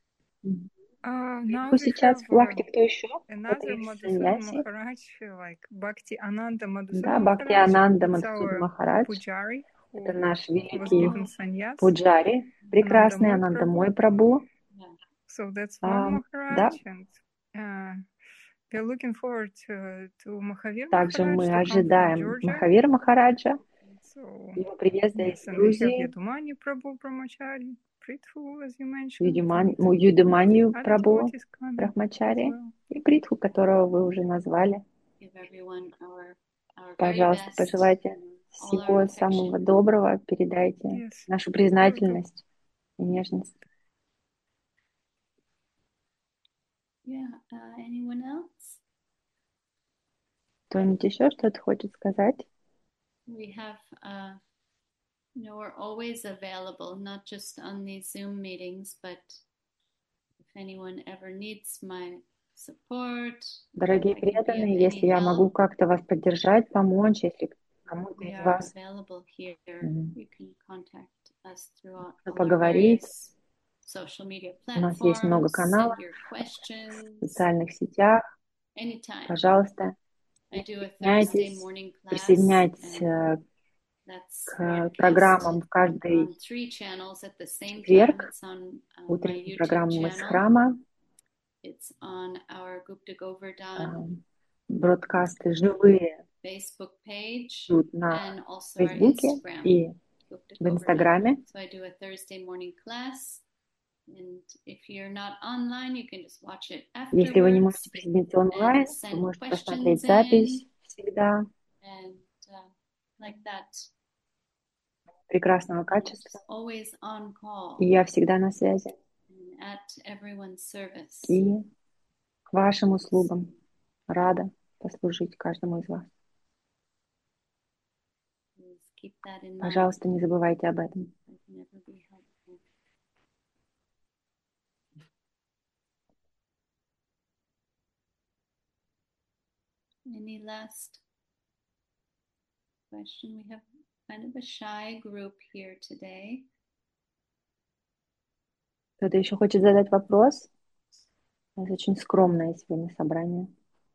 Now Притху we сейчас have в Лахте. Кто еще? Кто-то another из Madhusudan саньяси? Maharaj, like Bhakti Ananda Да, Madhusudan Бхакти Maharaj. Ананда It's Мадхусуда our Махарадж. Pujari Это who наш was великий given sannyas. пуджари, прекрасный Anandamai Анандамой Prabhu. Прабу. Yeah. So that's one Да, Maharaj, and we're looking forward to Mahavir также Maharaj мы to come from ожидаем Georgia. Махавира Махараджа, So его приезда из yes, and we have Грузии, Yadumani Prabhu Brahmachari, Prithu, as you mentioned, and Юдаманию other Прабу devotees coming as Брахмачари well. и Притху, которого вы уже назвали. Give everyone our very Пожалуйста, best, пожелайте all our всего affection. самого доброго, передайте Yes, нашу welcome. признательность и нежность. Yeah. Anyone else? Кто-нибудь еще что-то хочет сказать? We have, we're always available, not just on these Zoom meetings, but if anyone ever needs my support, Dорогие I can be of преданные, если any я могу help, как-то вас поддержать, помочь, если кому-то we из are вас available here. You can contact us through all our поговорить, various social media у нас есть много platforms, каналов send your в questions социальных сетях. anytime. Пожалуйста, I do a Thursday присоединяйтесь, morning class, присоединяйтесь and that's к broadcast программам в каждый on 3 channels at the same time. четверг, It's on my утренние YouTube программы из channel. храма, It's on our Gupta Govardhan бродкасты живые Facebook page идут на and also our Фейсбуке Instagram, и Gupta в Govardhan. Инстаграме. So I do a Thursday morning class, and if you're not online, you can just watch it Если вы не afterwards можете присоединиться онлайн, and вы send можете questions посмотреть in, запись всегда and like that. прекрасного I'm качества. always on call И я всегда на связи. and at everyone's service. И к вашим услугам рада послужить каждому из вас. Please keep that in mind. Пожалуйста, не забывайте об этом. I can never be helpful. Any last question? We have kind of a shy group here today. Кто-то еще хочет задать вопрос? У нас очень скромное сегодня собрание.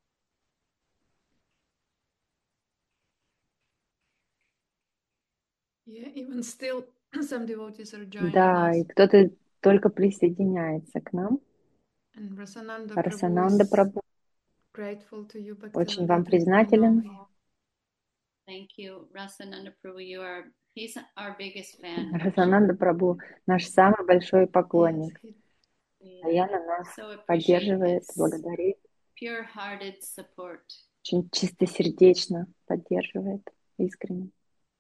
Yeah, even still, some devotees are joining Да, и us. кто-то только присоединяется к нам. And Rasananda Расананда Prabhu is Прабhu grateful to you, очень вам Bhaktivedanta признателен. Swami. Thank you, Rasananda Prabhu. He's our biggest fan. Расананда Прабhu наш самый большой Yes, поклонник. he, We Постоянно нас so appreciate поддерживает, his благодарит, pure-hearted support. очень чистосердечно поддерживает, искренне.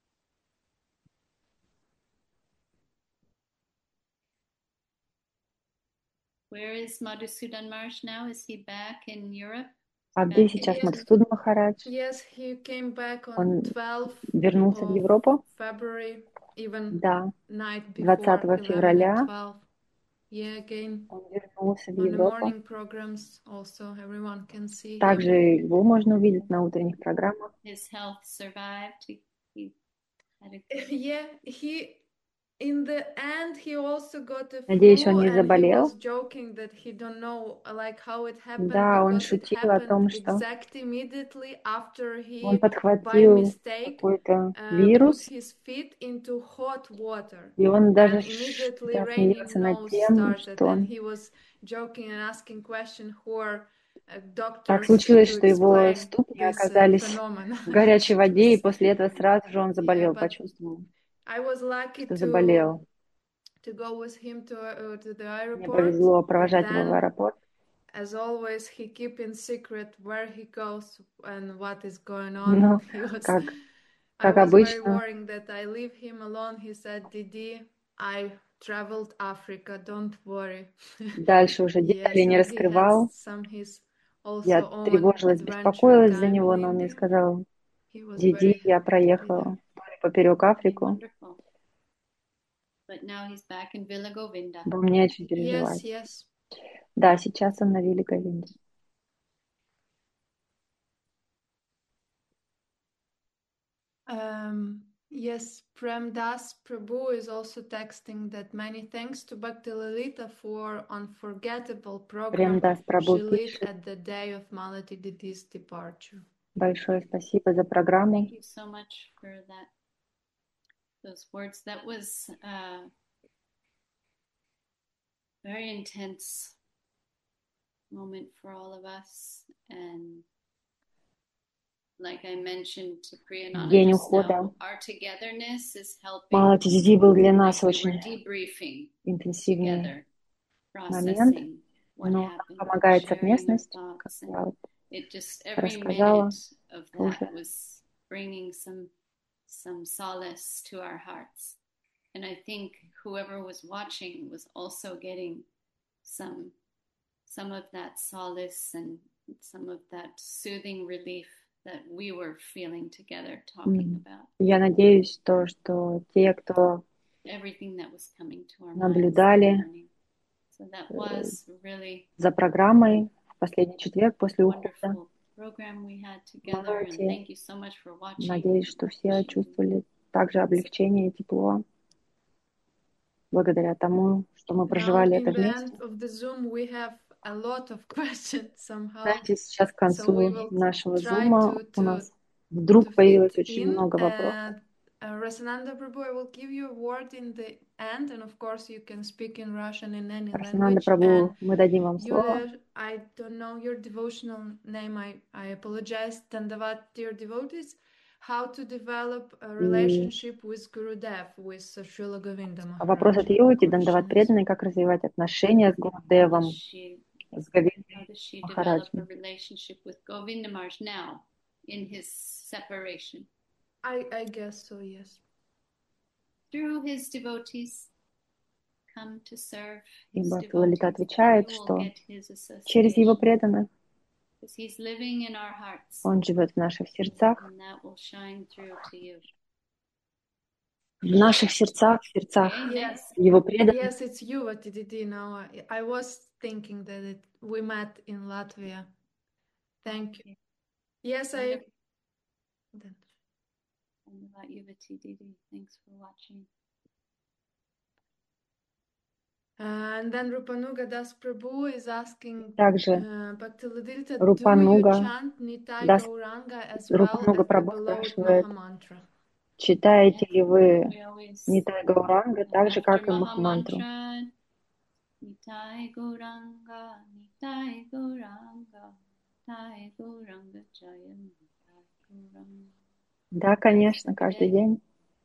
Where is Madhusudan Maharaj now? Is he back in Europe? А где Back in сейчас Yes. Мадхусуда Махарадж? yes, he came back on Он 12th вернулся в of Европу? February, even Да, night before 20 11 февраля and 12. Yeah, again, он вернулся в on the Европу. morning programs also everyone can see him. Также его можно увидеть на утренних программах. His health survived. He had a Yeah, he in the end, he also got a Надеюсь, он flu, не and he was заболел. joking that he don't know like how it happened, Да, он because it шутил о том, happened что exactly immediately after он he, by подхватил mistake, какой-то put вирус, his feet into hot water, и он даже and immediately да, raining смеялся над nose тем, started, что and он he was joking and asking questions who are так doctors случилось, to что его explain ступни this оказались phenomenon. в горячей It воде, и was, после этого сразу же он yeah, заболел, but почувствовал, I was lucky что заболел. to go with him to the Мне airport, повезло but провожать его в then, аэропорт. as always, he keep in secret where he goes and what is going on. Ну, He was, как I was very обычно. worried that I leave him alone. He said, Didi, I traveled Africa, don't worry. Дальше уже Yeah, детали не so he had раскрывал. some his Я also own тревожилась, adventure беспокоилась за time in него, но он мне India. сказал: He was Диди, very я happy to be there. проехал поперек Африку. Wonderful. But now he's back in Villa Govinda. Вам не о чем Yes, переживать. yes. Да, сейчас он на Вилле Говинде. Yes, Prem Das Prabhu is also texting that many thanks to Bhakti Lalita for unforgettable program Премдас Прабhu she led пишет: at the day of Malati Didi's departure. большое спасибо за программу. Thank you so much for that. Those words. That was very intense moment for all of us, and like I mentioned to Priyanana День just ухода now, our togetherness is helping. Малати Диди был для нас Like we очень were debriefing интенсивный together, момент, processing what но happened, помогает sharing our совместность, как thoughts, я and вот it just every рассказала minute of уже. that was bringing some solace to our hearts. And I think whoever was watching was also getting some of that solace and some of that soothing relief that we were feeling together talking about. Я надеюсь, что те, кто everything that was coming to our наблюдали minds that morning. So that was really за программой в последний четверг после ухода wonderful program we had together, and Малати, thank you so much for watching. надеюсь, что все чувствовали также облегчение и тепло благодаря тому, что мы проживали Now, это in the вместе. end of the Zoom, we have a lot of questions somehow. Знаете, сейчас к So we концу will нашего try зума у to нас вдруг fit появилось очень in. много вопросов. Rasananda Prabhu, I will give you a word in the end, and of course you can speak in Russian in any Раsananda language. Прабhu, And мы дадим вам слово. Yulia, I don't know your devotional name. I apologize. Dandavat, dear devotees. How to develop a relationship with Gurudev, with Srila Govinda Maharaj. Вопрос от Юти, Дандават преданный, как развивать отношения с Гурудевом, с Говиндой How does she develop a Махараджем. relationship with Govinda Maharaj now in his separation? I guess so, yes. Through his devotees come to serve И his Бхакти Лалита devotees. отвечает, You will что get his через его association. преданных Because he's living in our hearts, он живет в наших сердцах, and that will shine through to you. в наших сердцах, в сердцах Yes, его преданных. yes, it's you, TDD. Now I was thinking that we met in Latvia. Thank you. Yes, I. Thanks for watching. And then Rupanuga Das Prabhu is asking Также Bhaktivedanta, do you Рупануга chant Nitai Das Gauranga as well as Рупануга the Прабhu beloved спрашивает, Mahamantra? читаете ли вы We always, Нитай Гауранга так же, after как и Махамантру? Mahamantra, Nitai Gauranga, Nitai Gauranga, Nitai Gauranga Jaya, Nitai Gauranga. Да, конечно, каждый день.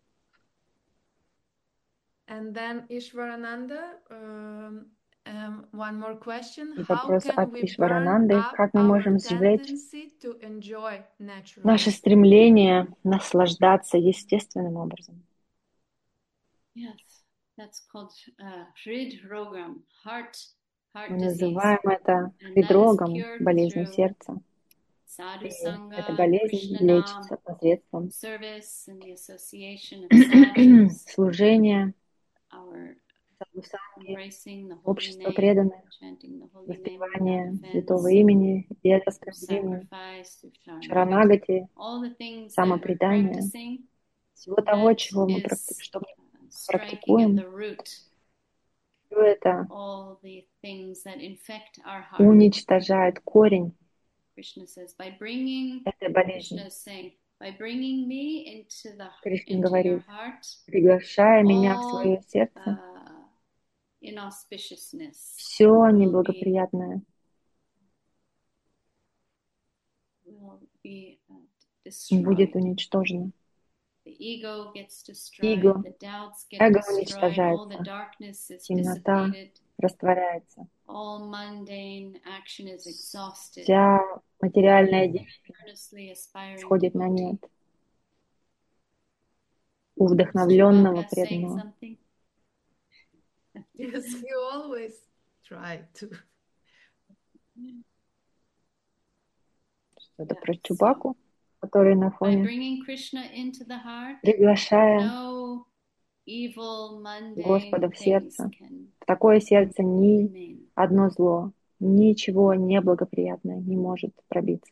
And then Ishwarananda, one more question. И How вопрос can от we burn Ишварананды, up как мы our можем сжечь tendency to enjoy naturally? наше стремление наслаждаться естественным образом? Yes, that's called Hrid Rogam, heart Мы disease. называем это хридрогом, болезнью сердца. Sadhu И Sangha, эта болезнь Krishna лечится Nam, посредством service and the association of sadhus, служения, our садхусанги, embracing the holy общества name, преданных, chanting the holy name воспевание without святого offense, имени без through оскорбления, sacrifice, through sharanagati, шаранагати, all the things that we're самопредание, practicing, всего того, that чего мы is что мы практикуем, все это уничтожает корень этой болезни. Кришна говорит, приглашая меня в свое сердце, все неблагоприятное будет уничтожено. Эго уничтожается, темнота растворяется. Вся материальная деятельность сходит на нет. У вдохновленного преданного. Yes, you always try to. Что-то про Чубаку, который на фоне, приглашая Господа в сердце. В такое сердце ни одно зло, ничего неблагоприятное не может пробиться.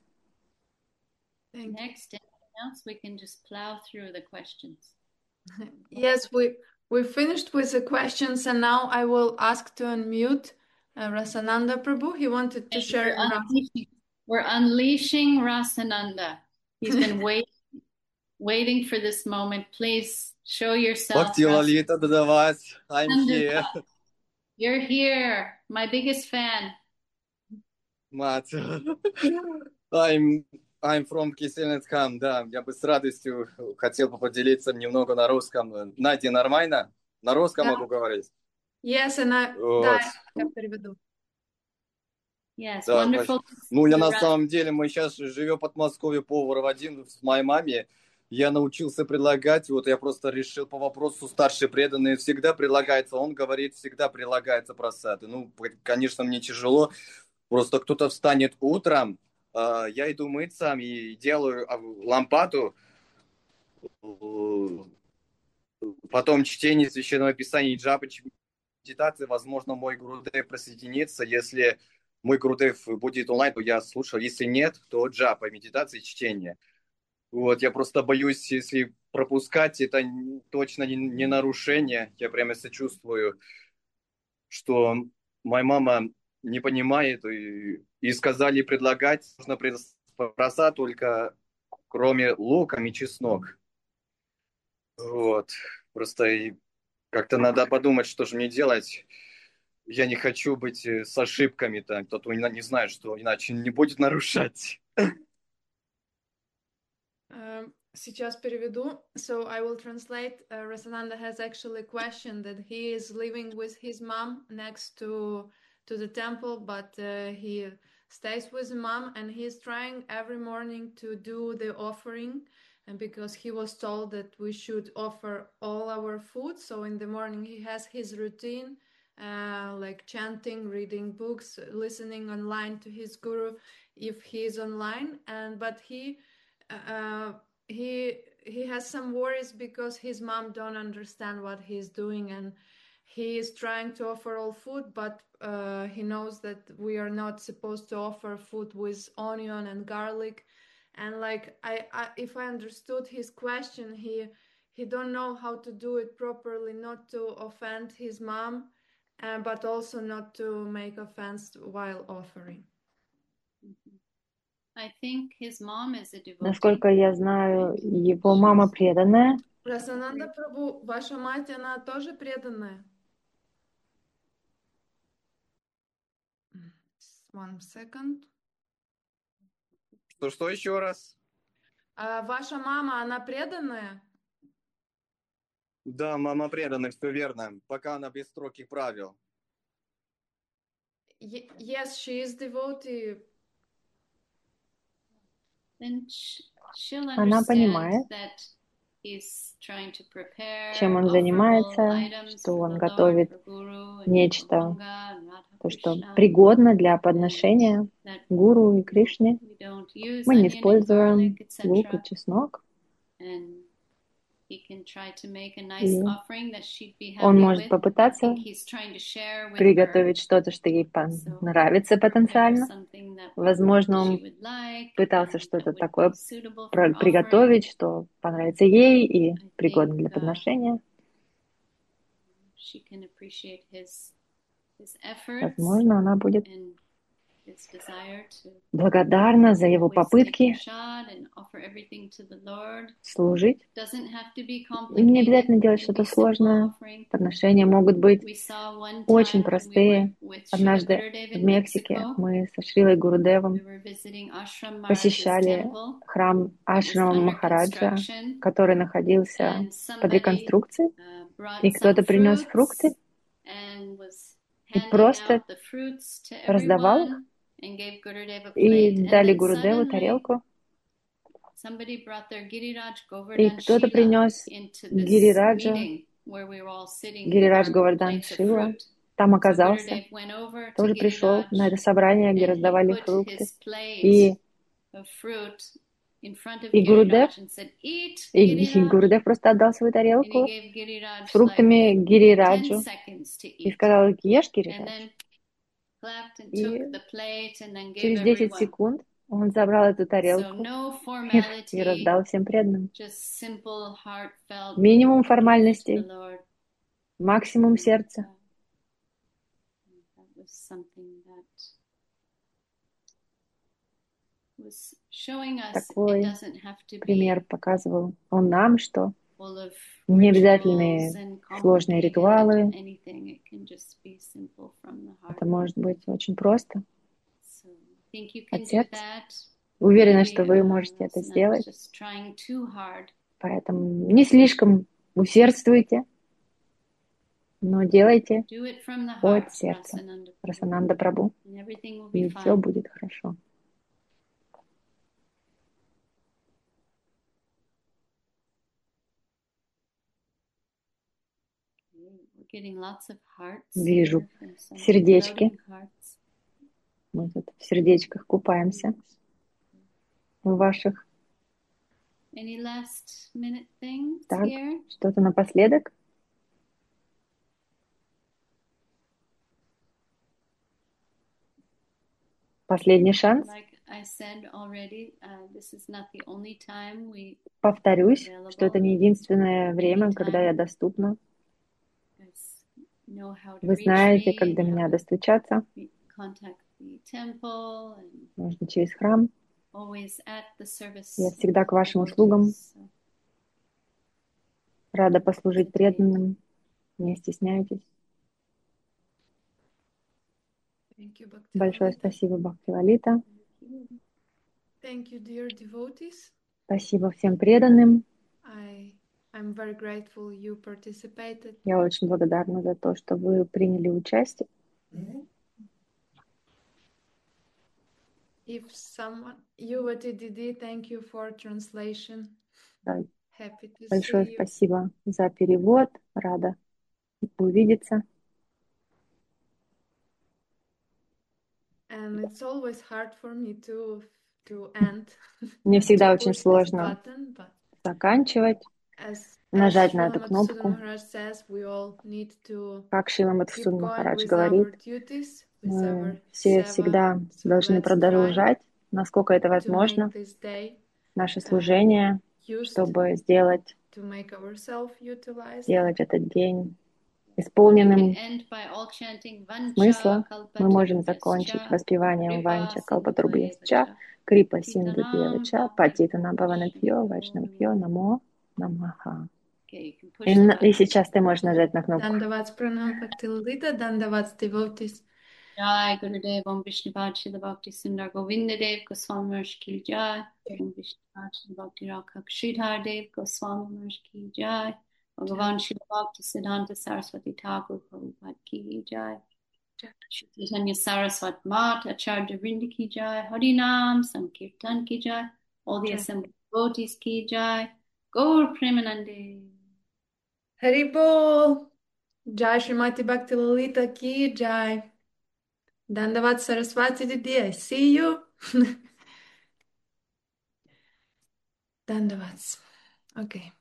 Yes, we finished with the questions, and now I will ask to unmute Rasananda Prabhu. He wanted to share. We're unleashing Rasananda. He's been waiting for this moment. Please show yourself. Bhakti Lalita Dadavas, I'm here. You're here, my biggest fan. Mat, I'm from Киселевском, да. Я бы с радостью хотел бы поделиться немного на русском. Надя, нормально? На русском могу говорить? Yes, and да, я переведу. Yes, да, wonderful. Ну, я на самом деле, мы сейчас живем в Подмосковье, повар один с моей мамой. Я научился предлагать, вот я просто решил по вопросу старший преданный всегда прилагается, он говорит, всегда прилагается просады. Ну, конечно, мне тяжело, просто кто-то встанет утром, я иду мыться и делаю лампаду, потом чтение Священного Писания и джапа, медитации, возможно, мой Гурудев присоединится, если мой Гурудев будет онлайн, то я слушаю, если нет, то джапа, медитация и чтение. Вот, я просто боюсь, если пропускать, это точно не нарушение. Я прямо сочувствую, что моя мама не понимает, и сказали предлагать, нужно просад только кроме лука и чеснок. Вот, просто как-то надо подумать, что же мне делать. Я не хочу быть с ошибками-то, кто-то не знает, что иначе не будет нарушать. Сейчас переведу. So I will translate. Rasananda has actually questioned that he is living with his mom next to the temple, but he stays with the mom and he's trying every morning to do the offering, and because he was told that we should offer all our food, so in the morning he has his routine, like chanting, reading books, listening online to his guru if he is online, but he has some worries because his mom don't understand what he's doing, and he is trying to offer all food, but he knows that we are not supposed to offer food with onion and garlic, and like if I understood his question, he don't know how to do it properly, not to offend his mom, but also not to make offense while offering. Насколько я знаю, его мама преданная. Расананда Прабху, ваша мать, она тоже преданная? One second. Что еще раз? Ваша мама, она преданная? Да, мама преданная, все верно, пока она без строгих правил. Yes, she is devotee. Она понимает, чем он занимается, что он готовит нечто, то, что пригодно для подношения гуру и Кришне. Мы не используем лук и чеснок. И он может попытаться приготовить что-то, что ей нравится потенциально. Возможно, он пытался что-то такое приготовить, что понравится ей и пригодно для подношения. Возможно, она будет благодарна за его попытки служить. И не обязательно делать что-то сложное. Подношения могут быть очень простые. Однажды в Мексике мы со Шрилой Гурудевом посещали храм Ашрама Махараджа, который находился под реконструкцией, и кто-то принес фрукты и просто раздавал их, и дали Гурудеву тарелку, и кто-то принес Гирираджа, Гирирадж Говардан Шила, там оказался, тоже пришел на это собрание, где раздавали фрукты, и Гурудев просто отдал свою тарелку с фруктами Гирираджу и сказал: ешь, Гирирадж. И через 10 секунд он забрал эту тарелку и раздал всем преданным. Минимум формальностей, максимум сердца. Такой пример показывал он нам, что не обязательные сложные ритуалы. Это может быть очень просто от сердца. Уверена, что вы можете это сделать. Поэтому не слишком усердствуйте, но делайте от сердца. Расананда Прабху, и все будет хорошо. Вижу сердечки. Мы тут в сердечках купаемся. В ваших. Так, что-то напоследок? Последний шанс. Повторюсь, что это не единственное время, когда я доступна. Вы знаете, как до меня достучаться. Можно через храм. Я всегда к вашим услугам. Рада послужить преданным. Не стесняйтесь. Большое спасибо, Бхакти Лалита. Спасибо всем преданным. Я очень благодарна за то, что вы приняли участие. Большое спасибо за перевод. Рада увидеться. Мне всегда очень сложно заканчивать, нажать на эту кнопку. Как Шрила Мадхусудана Махарадж говорит, мы все всегда должны продолжать, насколько это возможно, наше служение, чтобы сделать этот день исполненным смысла. Мы можем закончить воспеванием Ванча Калпатрубхьясча, Крипа Синду Девача, Патитана Бхаванабхьо, Вайшнавбхьо, Намо Намаха. И сейчас ты можешь нажать на кнопку. Jai Gurudev Om Vishnupada Srila Bhakti Sundar Govinda Dev Goswami Maharaj Ki Jai Om Vishnupada Srila Bhakti Rakha Sridhar Dev Goswami Maharaj Ki Jai Bhagavan Srila Bhakti Siddhanta Saraswati Thakur Prabhupada Ki Jai Shri Chaitanya Saraswat Mat Acharya Vrinda Ki Jai Harinam Sankirtan Ki Jai all the assembled devotees Ki Jai Gaur Premanande Haribol Jai Shrimati Bhakti Lalita Ki Jai Dandavat Saraswati Didi, I see you. Dandavats. Okay.